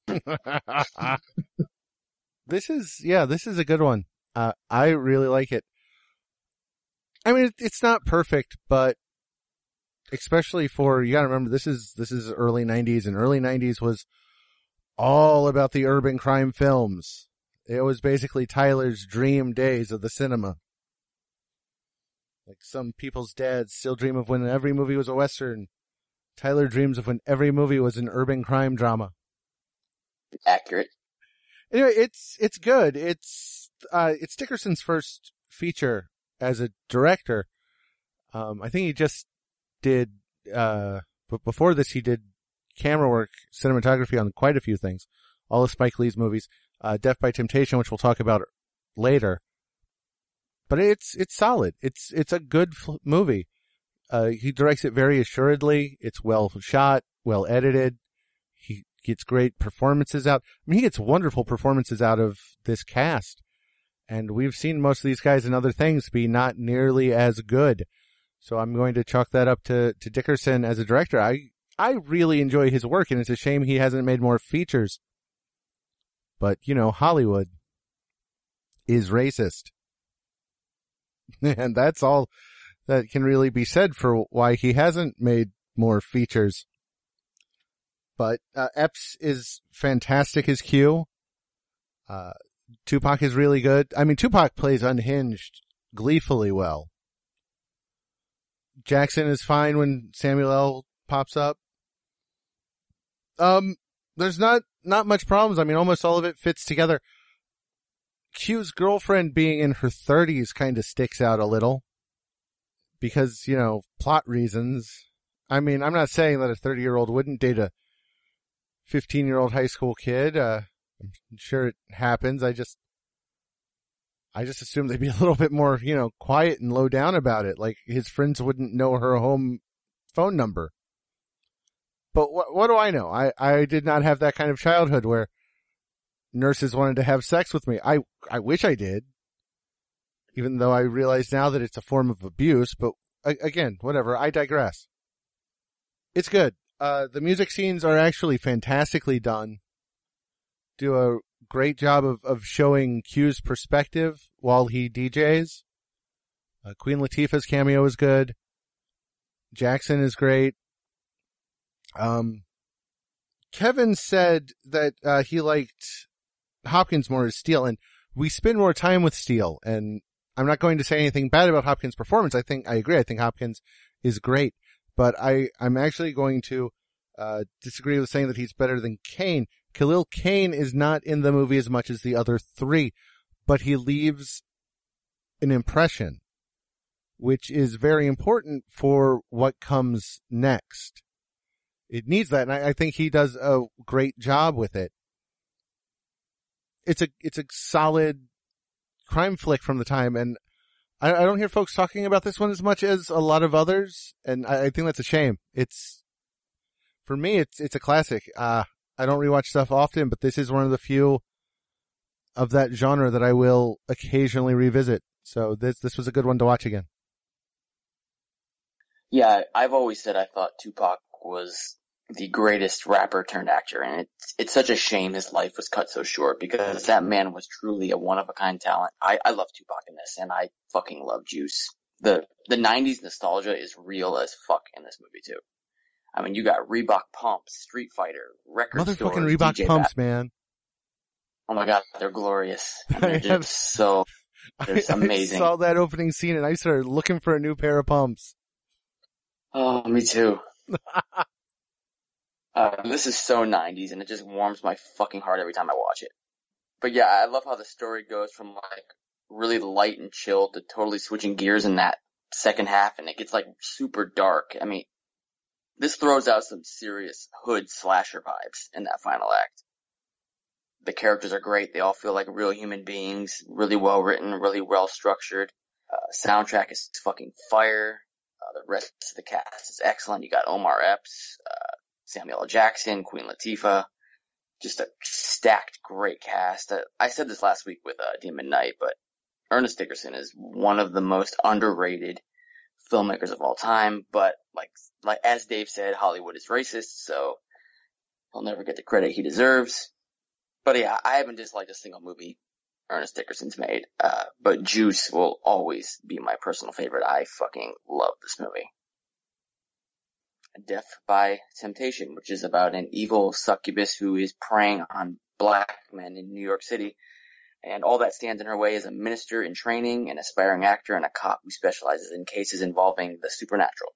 This is a good one. I really like it. I mean, it's not perfect, but especially you gotta remember, this is early 90s, and early 90s was all about the urban crime films. It was basically Tyler's dream days of the cinema. Like some people's dads still dream of when every movie was a Western. Tyler dreams of when every movie was an urban crime drama. Accurate. Anyway, it's good. It's Dickerson's first feature as a director. I think he just did, but before this he did camera work, cinematography on quite a few things. All of Spike Lee's movies, Death by Temptation, which we'll talk about later. But it's solid. It's a good movie. He directs it very assuredly. It's well shot, well edited. He gets great performances out. I mean, he gets wonderful performances out of this cast. And we've seen most of these guys in other things be not nearly as good. So I'm going to chalk that up to Dickerson as a director. I really enjoy his work, and it's a shame he hasn't made more features. But, Hollywood is racist. And that's all that can really be said for why he hasn't made more features. But Epps is fantastic as Q. Tupac is really good. I mean, Tupac plays unhinged gleefully well. Jackson is fine when Samuel L. pops up. There's not much problems. I mean, almost all of it fits together. Q's girlfriend being in her 30s kind of sticks out a little because, plot reasons. I mean, I'm not saying that a 30-year-old wouldn't date a 15-year-old high school kid. I'm sure it happens. I just assume they'd be a little bit more, quiet and low down about it. Like his friends wouldn't know her home phone number. But what do I know? I did not have that kind of childhood where nurses wanted to have sex with me. I wish I did, even though I realize now that it's a form of abuse. But again, whatever. I digress. It's good. The music scenes are actually fantastically done. Do a great job of showing Q's perspective while he DJs. Queen Latifah's cameo is good. Jackson is great. Kevin said that he liked Hopkins more as Steele, and we spend more time with Steele, and I'm not going to say anything bad about Hopkins' performance. I agree. I think Hopkins is great, but I'm actually going to disagree with saying that he's better than Kane. Khalil Kain is not in the movie as much as the other three, but he leaves an impression, which is very important for what comes next. It needs that, and I think he does a great job with it. It's a solid crime flick from the time, and I don't hear folks talking about this one as much as a lot of others, and I think that's a shame. For me, it's a classic. I don't rewatch stuff often, but this is one of the few of that genre that I will occasionally revisit. So this was a good one to watch again. Yeah, I've always said I thought Tupac was the greatest rapper turned actor, and it's such a shame his life was cut so short because that man was truly a one-of-a-kind talent. I love Tupac in this, and I fucking love Juice. The 90s nostalgia is real as fuck in this movie, too. I mean, you got Reebok pumps, Street Fighter, record stores, motherfucking Reebok DJ pumps, back. Man. Oh my god, they're glorious. And they're just they're amazing. I saw that opening scene and I started looking for a new pair of pumps. Oh, me too. This is so 90s, and it just warms my fucking heart every time I watch it. But yeah, I love how the story goes from like really light and chill to totally switching gears in that second half, and it gets like super dark. I mean, this throws out some serious hood slasher vibes in that final act. The characters are great. They all feel like real human beings, really well written, really well structured. Soundtrack is fucking fire. The rest of the cast is excellent. You got Omar Epps, Samuel L. Jackson, Queen Latifah. Just a stacked, great cast. I said this last week with Demon Knight, but Ernest Dickerson is one of the most underrated filmmakers of all time. But like as Dave said, Hollywood is racist, so he'll never get the credit he deserves. But yeah, I haven't disliked a single movie Ernest Dickerson's made. But Juice will always be my personal favorite. I fucking love this movie. Death by Temptation, which is about an evil succubus who is preying on black men in New York City. And all that stands in her way is a minister in training, an aspiring actor, and a cop who specializes in cases involving the supernatural.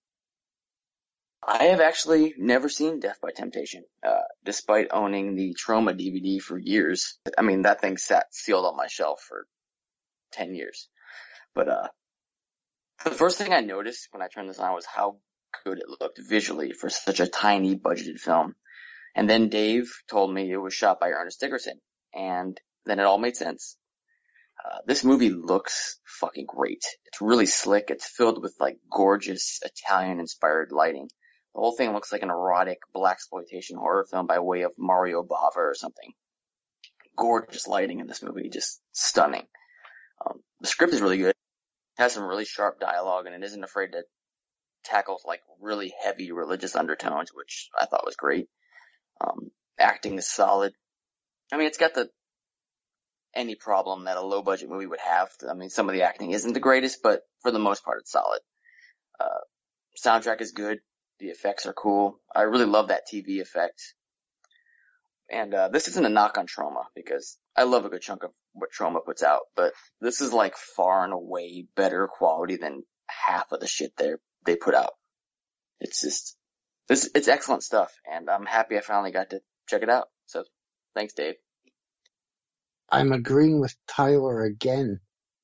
I have actually never seen Death by Temptation, despite owning the Trauma DVD for years. I mean, that thing sat sealed on my shelf for 10 years. But the first thing I noticed when I turned this on was how good it looked visually for such a tiny budgeted film. And then Dave told me it was shot by Ernest Dickerson, and then it all made sense. This movie looks fucking great. It's really slick. It's filled with like gorgeous Italian-inspired lighting. The whole thing looks like an erotic blaxploitation horror film by way of Mario Bava or something. Gorgeous lighting in this movie, just stunning. The script is really good. It has some really sharp dialogue, and it isn't afraid to tackle like really heavy religious undertones, which I thought was great. Acting is solid. I mean, it's got any problem that a low budget movie would have. I mean, some of the acting isn't the greatest, but for the most part, it's solid. Soundtrack is good. The effects are cool. I really love that TV effect. And this isn't a knock on Trauma, because I love a good chunk of what Trauma puts out, but this is like far and away better quality than half of the shit they put out. It's just, it's excellent stuff, and I'm happy I finally got to check it out. So, thanks, Dave. I'm agreeing with Tyler again.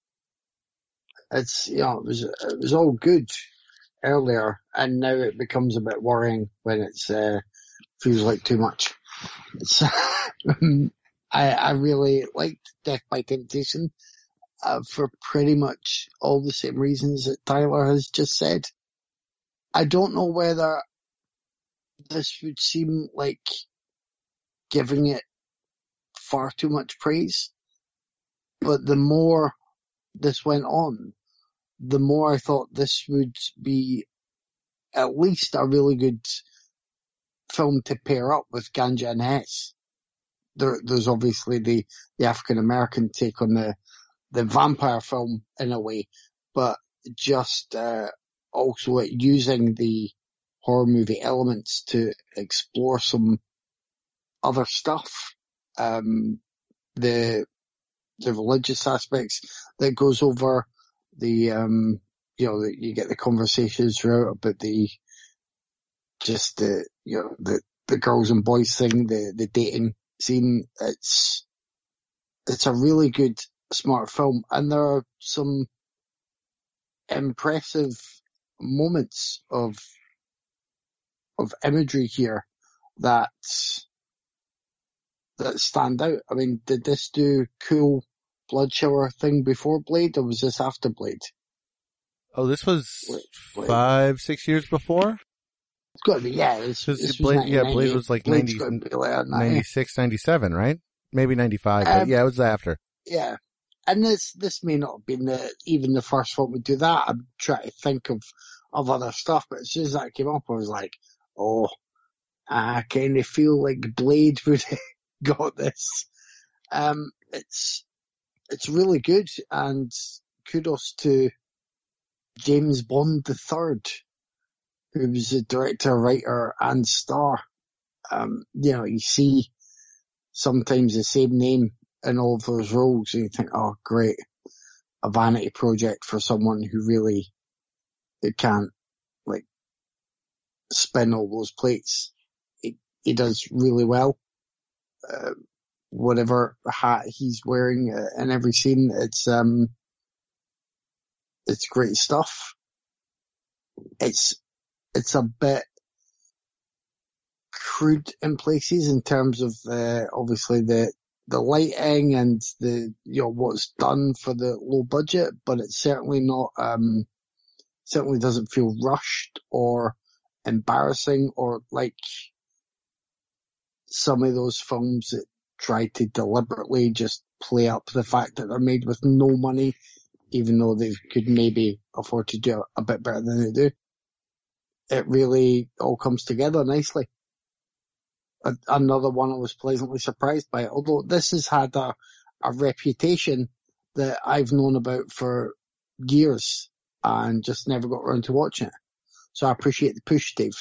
It's, it was all good earlier, and now it becomes a bit worrying when it's, feels like too much. It's, I really liked Death by Temptation, for pretty much all the same reasons that Tyler has just said. I don't know whether this would seem like giving it far too much praise, but the more this went on, the more I thought this would be at least a really good film to pair up with Ganja and Hess. There's obviously the African American take on the vampire film in a way, but just also using the horror movie elements to explore some other stuff. The religious aspects that goes over the you get the conversations throughout about the girls and boys thing, the dating scene. It's a really good, smart film, and there are some impressive moments of imagery here that stand out. I mean, did this do cool blood shower thing before Blade, or was this after Blade? Oh, this was Blade. 5-6 years before? It's got to be, yeah. Blade was like 96, 97, right? Maybe 95, but yeah, it was after. Yeah. And this may not have been even the first one to do that. I'm trying to think of other stuff, but as soon as that came up, I was like, oh, I kind of feel like Blade would have got this. It's really good, and kudos to James Bond III, who was the director, writer, and star. You see sometimes the same name in all of those roles, and you think, oh, great, a vanity project for someone who really can't, like, spin all those plates. He does really well. Whatever hat he's wearing in every scene, it's great stuff. It's a bit crude in places in terms of obviously the lighting and the what's done for the low budget, but it's certainly not certainly doesn't feel rushed or embarrassing or like some of those films that try to deliberately just play up the fact that they're made with no money, even though they could maybe afford to do a bit better than they do. It really all comes together nicely. Another one I was pleasantly surprised by, although this has had a reputation that I've known about for years and just never got around to watching it. So I appreciate the push, Dave.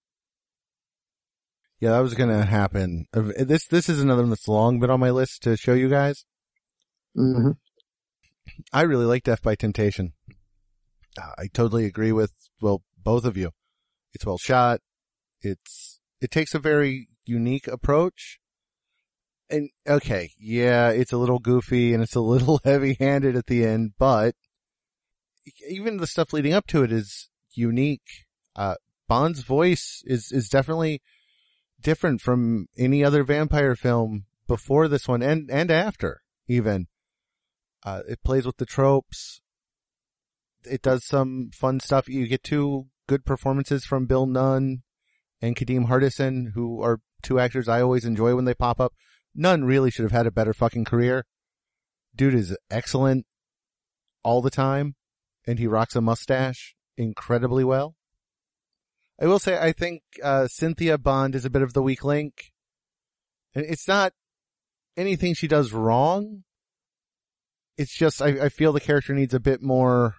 Yeah, that was going to happen. This is another one that's long been on my list to show you guys. Mm-hmm. I really like Death by Temptation. I totally agree with, well, both of you. It's well shot. It takes a very unique approach. And okay, yeah, it's a little goofy and it's a little heavy-handed at the end, but even the stuff leading up to it is unique. Bond's voice is definitely different from any other vampire film before this one and after even. It plays with the tropes. It does some fun stuff. You get two good performances from Bill Nunn and Kadeem Hardison, who are two actors I always enjoy when they pop up. Nunn really should have had a better fucking career. Dude is excellent all the time, and he rocks a mustache incredibly well. I will say, I think Cynthia Bond is a bit of the weak link. And it's not anything she does wrong. It's just, I feel the character needs a bit more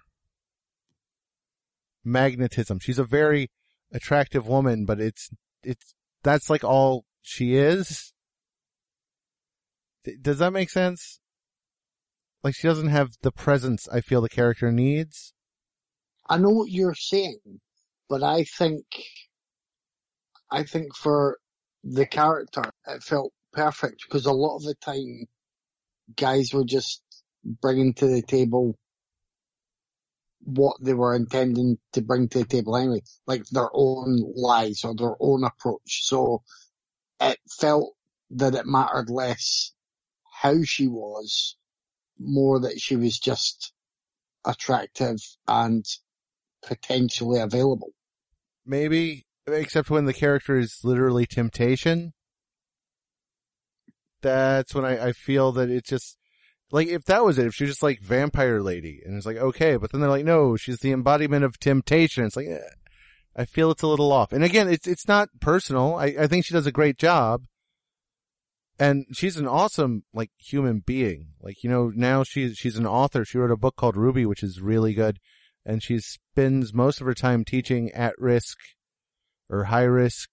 magnetism. She's a very attractive woman, but that's like all she is. Does that make sense? Like, she doesn't have the presence I feel the character needs. I know what you're saying, but I think for the character, it felt perfect because a lot of the time, guys were just bringing to the table what they were intending to bring to the table anyway, like their own lies or their own approach. So it felt that it mattered less how she was, more that she was just attractive and potentially available. Maybe, except when the character is literally temptation. That's when I feel that it's just, like, if that was it, if she was just like vampire lady, and it's like, okay, but then they're like, no, she's the embodiment of temptation. It's like, I feel it's a little off. And again, it's not personal. I think she does a great job. And she's an awesome, like, human being. Like, you know, now she's an author. She wrote a book called Ruby, which is really good. And she spends most of her time teaching at-risk or high-risk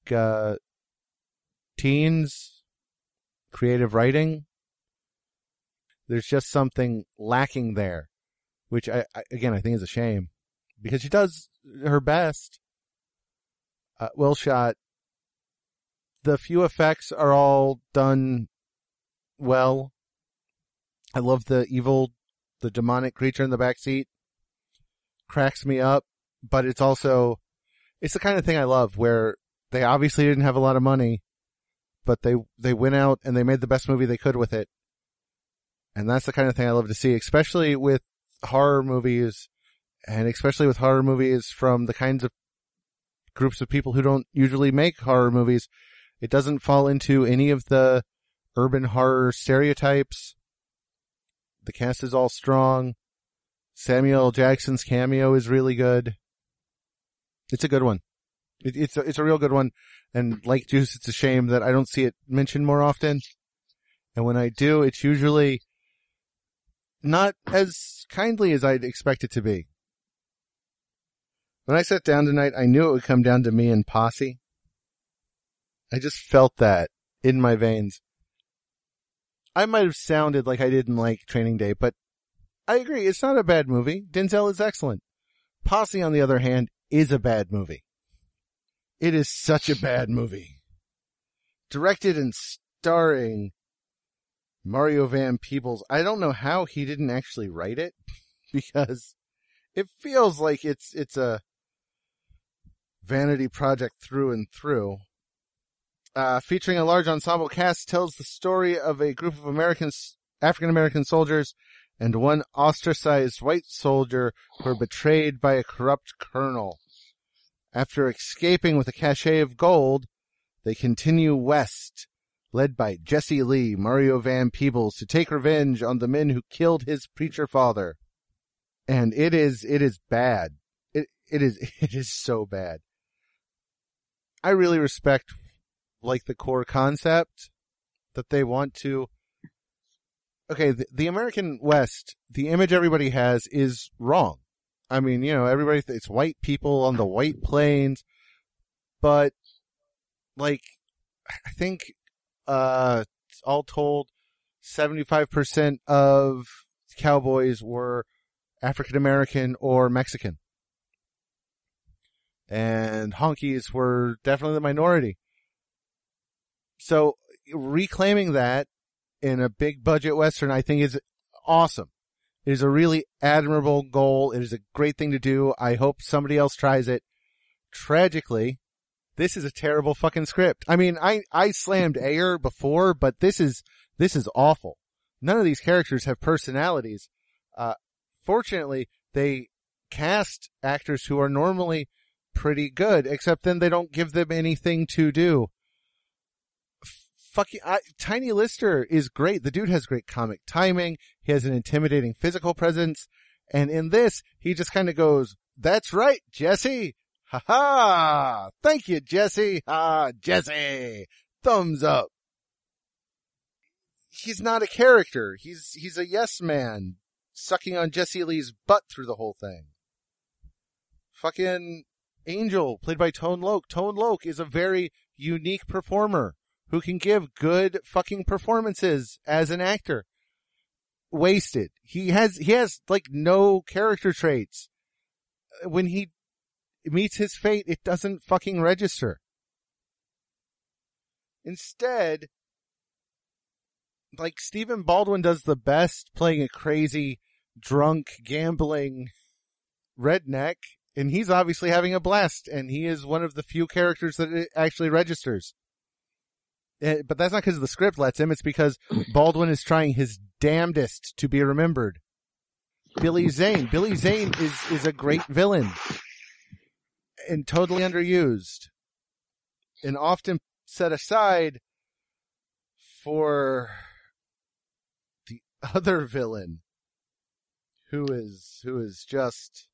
teens creative writing. There's just something lacking there, which I think is a shame because she does her best. Well shot. The few effects are all done well. I love the demonic creature in the backseat. Cracks me up, but it's the kind of thing I love where they obviously didn't have a lot of money, but they went out and they made the best movie they could with it. And that's the kind of thing I love to see, especially with horror movies, and especially with horror movies from the kinds of groups of people who don't usually make horror movies. It doesn't fall into any of the urban horror stereotypes. The cast is all strong. Samuel L. Jackson's cameo is really good. It's a good one. It's a real good one. And like Juice, it's a shame that I don't see it mentioned more often. And when I do, it's usually not as kindly as I'd expect it to be. When I sat down tonight, I knew it would come down to me and Posse. I just felt that in my veins. I might have sounded like I didn't like Training Day, but I agree, it's not a bad movie. Denzel is excellent. Posse, on the other hand, is a bad movie. It is such a bad movie. Directed and starring Mario Van Peebles. I don't know how he didn't actually write it, because it feels like it's a vanity project through and through. Featuring a large ensemble cast, tells the story of a group of African-American soldiers and one ostracized white soldier were betrayed by a corrupt colonel. After escaping with a cache of gold, they continue west, led by Jesse Lee, Mario Van Peebles, to take revenge on the men who killed his preacher father. And it is bad. It is so bad. I really respect, like, the core concept that they want to. Okay, the American West, the image everybody has is wrong. I mean, everybody, it's white people on the white plains, but, like, I think, all told, 75% of cowboys were African American or Mexican. And honkies were definitely the minority. So reclaiming that in a big budget Western, I think is awesome. It is a really admirable goal. It is a great thing to do. I hope somebody else tries it. Tragically, this is a terrible fucking script. I mean, I slammed Ayer before, but this is awful. None of these characters have personalities. Fortunately, they cast actors who are normally pretty good, except then they don't give them anything to do. Tiny Lister is great. The dude has great comic timing. He has an intimidating physical presence. And in this, he just kind of goes, "That's right, Jesse. Ha ha. Thank you, Jesse. Ha, Jesse. Thumbs up." He's not a character. He's a yes man sucking on Jesse Lee's butt through the whole thing. Fucking Angel, played by Tone Loc. Tone Loc is a very unique performer who can give good fucking performances as an actor. Wasted. He has like no character traits. When he meets his fate, it doesn't fucking register. Instead, like, Stephen Baldwin does the best playing a crazy, drunk, gambling redneck, and he's obviously having a blast, and he is one of the few characters that it actually registers. But that's not because the script lets him, it's because Baldwin is trying his damnedest to be remembered. Billy Zane. Billy Zane is a great villain, and totally underused, and often set aside for the other villain who is just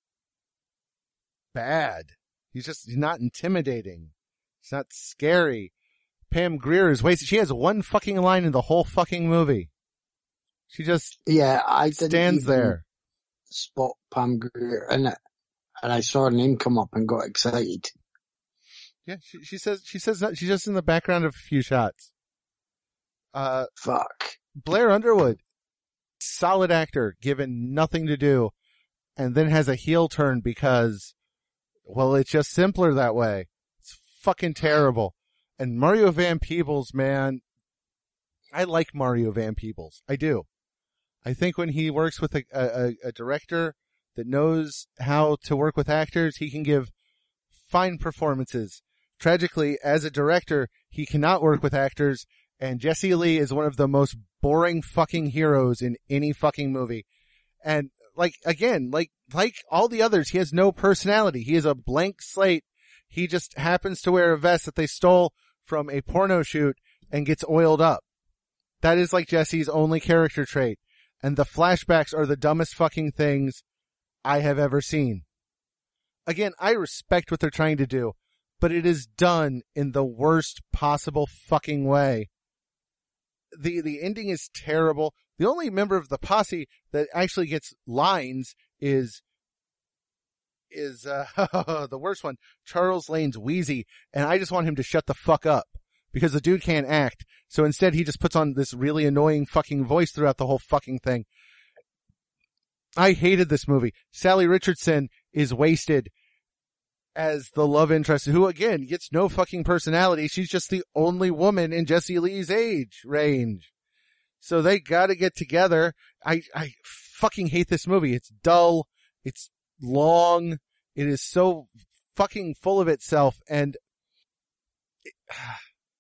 bad. He's not intimidating. He's not scary. Pam Grier is wasted. She has one fucking line in the whole fucking movie. She just I stands there. Spot Pam Grier in it, and I saw her name come up and got excited. Yeah, she says that she's just in the background of a few shots. Fuck. Blair Underwood, solid actor, given nothing to do, and then has a heel turn because, well, it's just simpler that way. It's fucking terrible. And Mario Van Peebles, man, I like Mario Van Peebles. I do. I think when he works with a director that knows how to work with actors, he can give fine performances. Tragically, as a director, he cannot work with actors, and Jesse Lee is one of the most boring fucking heroes in any fucking movie. And like all the others, he has no personality. He is a blank slate. He just happens to wear a vest that they stole from a porno shoot and gets oiled up. That is like Jesse's only character trait. And the flashbacks are the dumbest fucking things I have ever seen. Again, I respect what they're trying to do, but it is done in the worst possible fucking way. The ending is terrible. The only member of the posse that actually gets lines is the worst one, Charles Lane's Wheezy, and I just want him to shut the fuck up because the dude can't act. So instead he just puts on this really annoying fucking voice throughout the whole fucking thing. I hated this movie. Sally Richardson is wasted as the love interest, who again gets no fucking personality. She's just the only woman in Jesse Lee's age range. So they gotta get together. I fucking hate this movie. It's dull. It's long. It is so fucking full of itself, and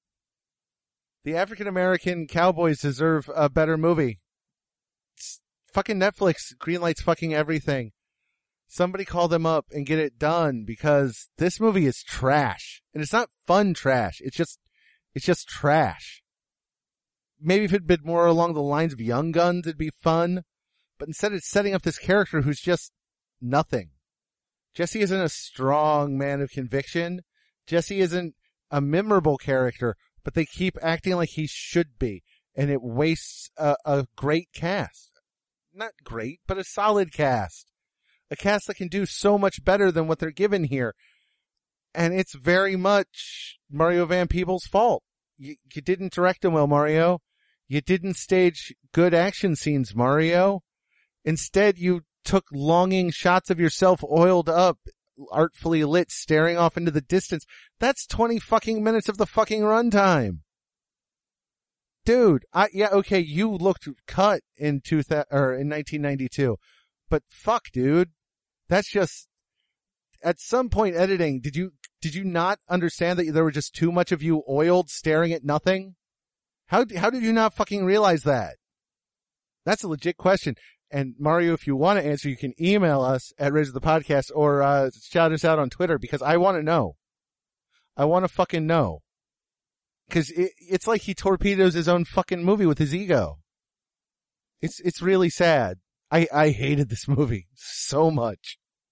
the African American cowboys deserve a better movie. fucking Netflix greenlights fucking everything. Somebody call them up and get it done, because this movie is trash. And it's not fun trash. It's just trash. Maybe if it'd been more along the lines of Young Guns, it'd be fun. But instead it's setting up this character who's just nothing. Jesse isn't a strong man of conviction. Jesse isn't a memorable character, but they keep acting like he should be. And it wastes a great cast. Not great, but a solid cast. A cast that can do so much better than what they're given here. And it's very much Mario Van Peebles' fault. You didn't direct him well, Mario. You didn't stage good action scenes, Mario. Instead, you took longing shots of yourself oiled up, artfully lit, staring off into the distance. That's 20 fucking minutes of the fucking runtime. Dude, okay, you looked cut in 1992. But fuck, dude. That's just, at some point editing, did you not understand that there were just too much of you oiled staring at nothing? How did you not fucking realize that? That's a legit question. And Mario, if you want to answer, you can email us at Raise the Podcast or shout us out on Twitter, because I want to know. I want to fucking know. Because it's like he torpedoes his own fucking movie with his ego. It's really sad. I hated this movie so much.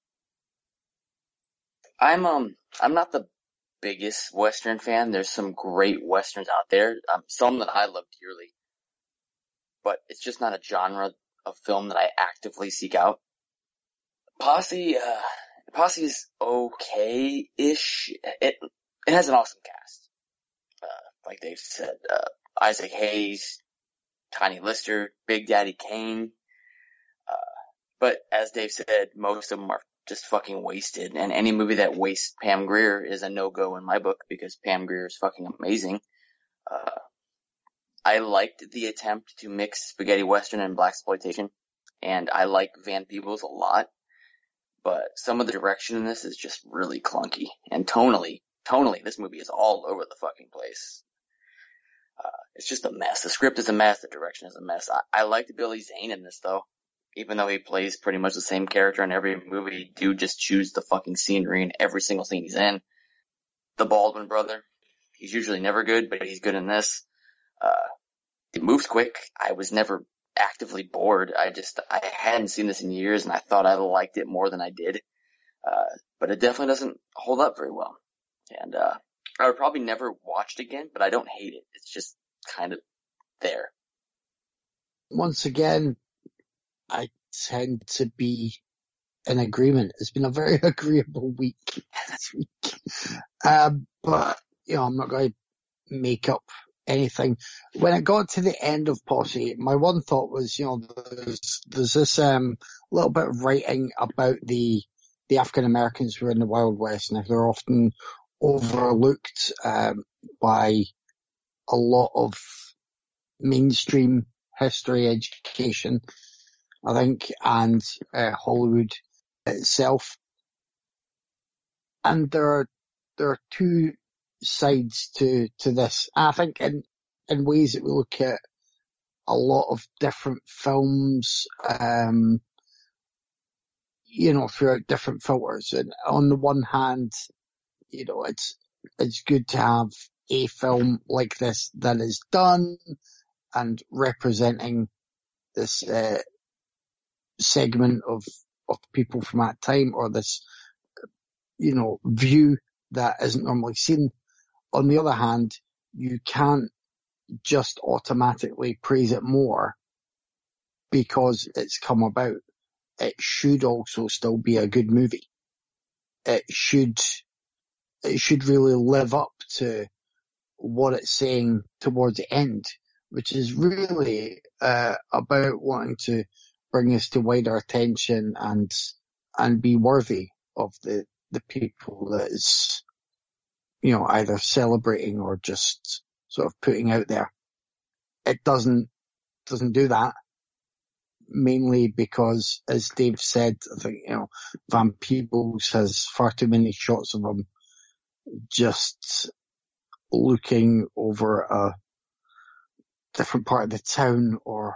I'm not the biggest Western fan. There's some great Westerns out there. Some that I love dearly. But it's just not a genre of film that I actively seek out. Posse is okay-ish. It has an awesome cast. Like Dave said, Isaac Hayes, Tiny Lister, Big Daddy Kane. But as Dave said, most of them are just fucking wasted. And any movie that wastes Pam Grier is a no-go in my book, because Pam Grier is fucking amazing. I liked the attempt to mix spaghetti western and blaxploitation, and I like Van Peebles a lot. But some of the direction in this is just really clunky. And tonally, this movie is all over the fucking place. It's just a mess. The script is a mess. The direction is a mess. I liked Billy Zane in this, though. Even though he plays pretty much the same character in every movie, dude just chews the fucking scenery in every single scene he's in. The Baldwin brother, he's usually never good, but he's good in this. It moves quick. I was never actively bored. I hadn't seen this in years, and I thought I liked it more than I did. But it definitely doesn't hold up very well. And I would probably never watch it again, but I don't hate it. It's just kind of there. Once again, I tend to be in agreement. It's been a very agreeable week this week. But, I'm not going to make up anything. When it got to the end of Posse, my one thought was, there's this little bit of writing about the African Americans who are in the Wild West, and they're often overlooked by a lot of mainstream history education, I think, and Hollywood itself. And there are two sides to this. I think in ways that we look at a lot of different films, throughout different filters. And on the one hand, it's good to have a film like this that is done and representing this segment of people from that time, or this view that isn't normally seen. On the other hand, you can't just automatically praise it more because it's come about. It should also still be a good movie. It should really live up to what it's saying towards the end, which is really about wanting to bring us to wider attention and be worthy of the people that is, either celebrating or just sort of putting out there. It doesn't do that, mainly because, as Dave said, I think, Van Peebles has far too many shots of him just looking over a different part of the town or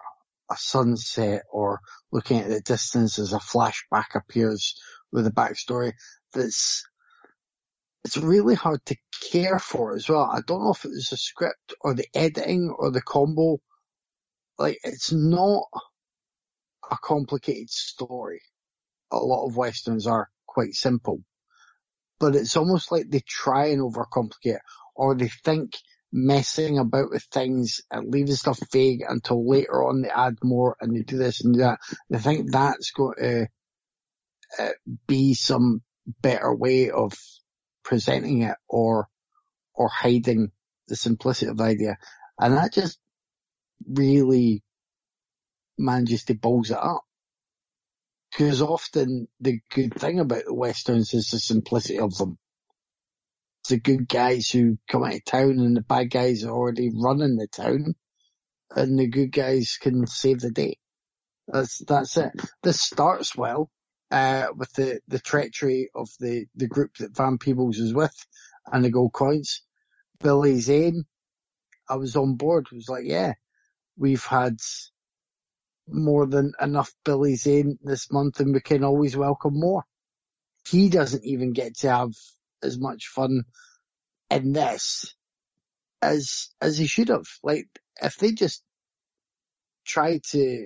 a sunset or looking at the distance as a flashback appears with a backstory it's really hard to care for as well. I don't know if it was the script or the editing or the combo. Like, it's not a complicated story. A lot of Westerns are quite simple. But it's almost like they try and overcomplicate it, or they think messing about with things and leaving stuff vague until later on they add more and they do this and do that. They think that's going to be some better way of presenting it or hiding the simplicity of the idea. And that just really manages to balls it up. Because often the good thing about the Westerns is the simplicity of them. It's the good guys who come out of town and the bad guys are already running the town and the good guys can save the day. That's it. This starts well, with the treachery of the group that Van Peebles was with and the gold coins. Billy Zane, I was on board. It was like, yeah, we've had more than enough Billy Zane this month and we can always welcome more. He doesn't even get to have as much fun in this as he should have. Like, if they just tried to,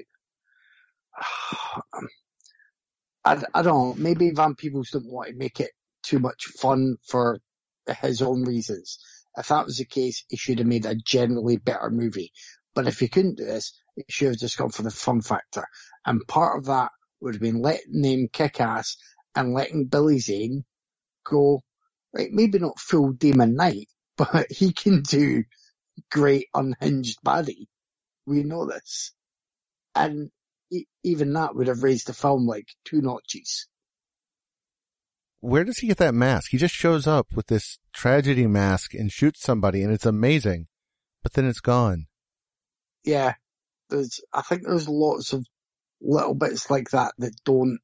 I don't know, maybe Van Peebles didn't want to make it too much fun for his own reasons. If that was the case, he should have made a generally better movie. But if he couldn't do this, he should have just gone for the fun factor. And part of that would have been letting him kick ass and letting Billy Zane go, right, maybe not full Demon Knight, but he can do great unhinged baddie. We know this. And even that would have raised the film like 2 notches. Where does he get that mask? He just shows up with this tragedy mask and shoots somebody and it's amazing, but then it's gone. Yeah. I think there's lots of little bits like that don't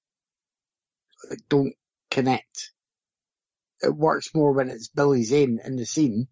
connect. It works more when it's Billy Zane in the scene,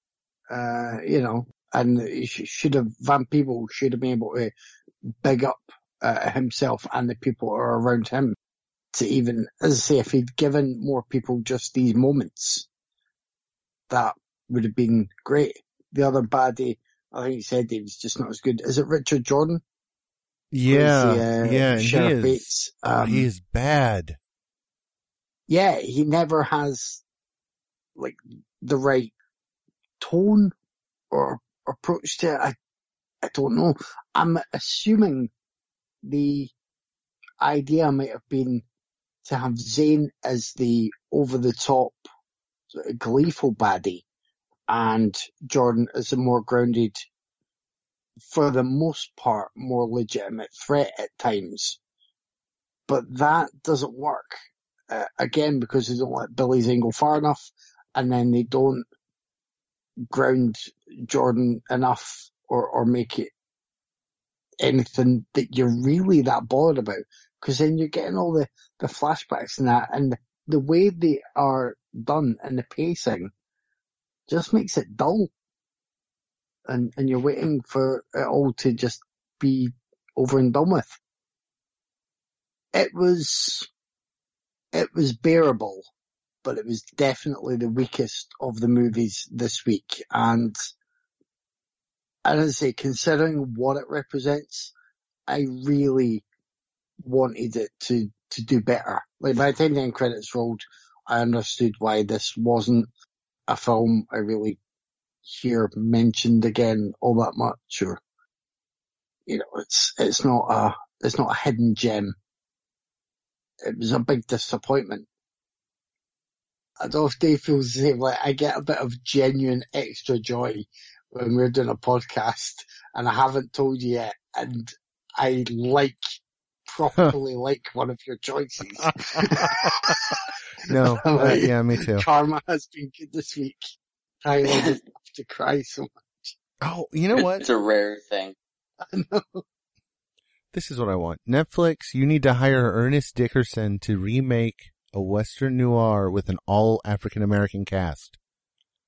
and Van Peebles should have been able to big up himself and the people who are around him to even, as I say, if he'd given more people just these moments, that would have been great. The other baddie, I think he said he was just not as good. Is it Richard Jordan? Yeah, Sheriff Bates. He is bad. Yeah, he never has like the right tone or approach to it. I don't know. I'm assuming the idea might have been to have Zane as the over-the-top sort of gleeful baddie and Jordan as a more grounded, for the most part, more legitimate threat at times. But that doesn't work. Again, because they don't let Billy Zane go far enough, and then they don't ground Jordan enough or make it anything that you're really that bothered about. Because then you're getting all the flashbacks and that, and the way they are done and the pacing just makes it dull. And you're waiting for it all to just be over and done with. It was bearable, but it was definitely the weakest of the movies this week. And as I say, considering what it represents, I really wanted it to do better. Like, by the time the end credits rolled, I understood why this wasn't a film I really hear mentioned again all that much, or, it's not a hidden gem. It was a big disappointment. I don't know if Dave feels the same. Like, I get a bit of genuine extra joy when we're doing a podcast, and I haven't told you yet, and I properly like one of your choices. No, yeah, me too. Karma has been good this week. I love to cry so much. Oh, you know what? It's a rare thing. I know. This is what I want. Netflix, you need to hire Ernest Dickerson to remake a Western noir with an all African-American cast.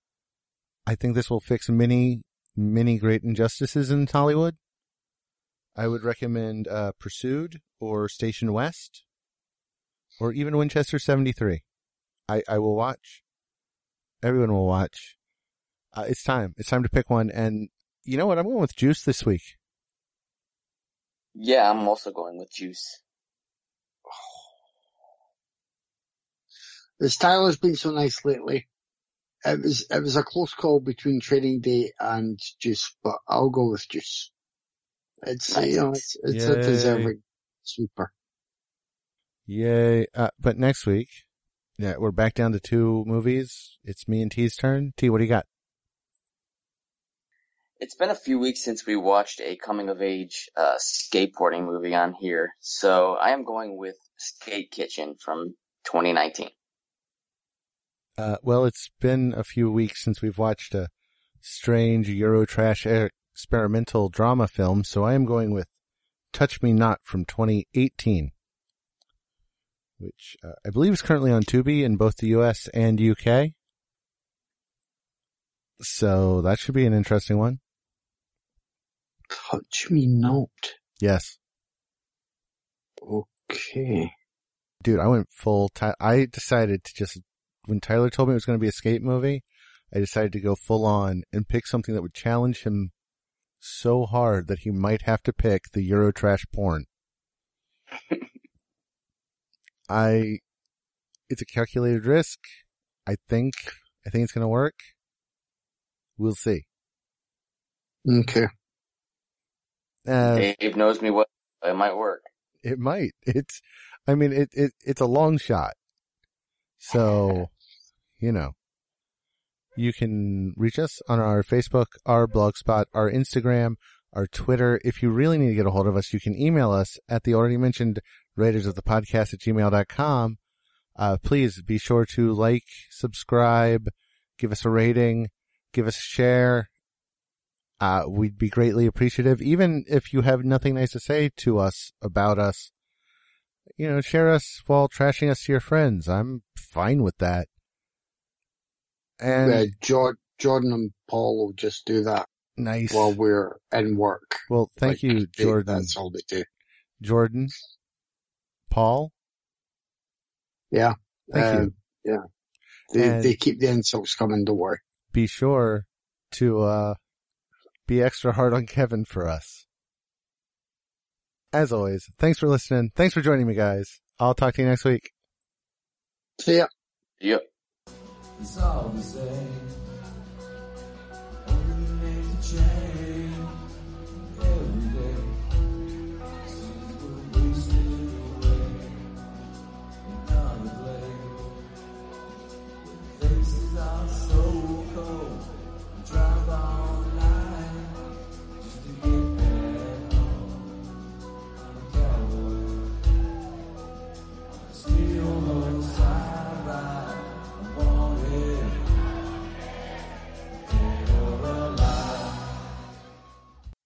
I think this will fix many, many great injustices in Hollywood. I would recommend Pursued or Station West or even Winchester 73. I will watch. Everyone will watch. It's time. It's time to pick one. And you know what? I'm going with Juice this week. Yeah, I'm also going with Juice. This Tyler's been so nice lately. It was a close call between Training Day and Juice, but I'll go with Juice. It's it's a deserving sweeper. Yay! But next week, yeah, we're back down to 2 movies. It's me and T's turn. T, what do you got? It's been a few weeks since we watched a coming-of-age skateboarding movie on here, so I am going with Skate Kitchen from 2019. Well, it's been a few weeks since we've watched a strange Eurotrash experimental drama film, so I am going with Touch Me Not from 2018, which I believe is currently on Tubi in both the US and UK. So that should be an interesting one. Touch Me Not. Yes. Okay. Dude, I went full I decided to just, when Tyler told me it was going to be a skate movie, I decided to go full on and pick something that would challenge him so hard that he might have to pick the Eurotrash porn. It's a calculated risk. I think it's going to work. We'll see. Okay. Dave knows me well. It might work. It might. It's a long shot. So, you can reach us on our Facebook, our Blogspot, our Instagram, our Twitter. If you really need to get a hold of us, you can email us at the already mentioned writersofthepodcast@gmail.com. Please be sure to like, subscribe, give us a rating, give us a share. We'd be greatly appreciative. Even if you have nothing nice to say to us about us, share us while trashing us to your friends. I'm fine with that. And Jordan and Paul will just do that. Nice. While we're in work. Well, thank you, Jordan. That's all they do. Jordan. Paul. Yeah. Thank you. Yeah. They keep the insults coming, don't worry. Be sure to, be extra hard on Kevin for us. As always, thanks for listening. Thanks for joining me, guys. I'll talk to you next week. See ya. Yep. It's all the same.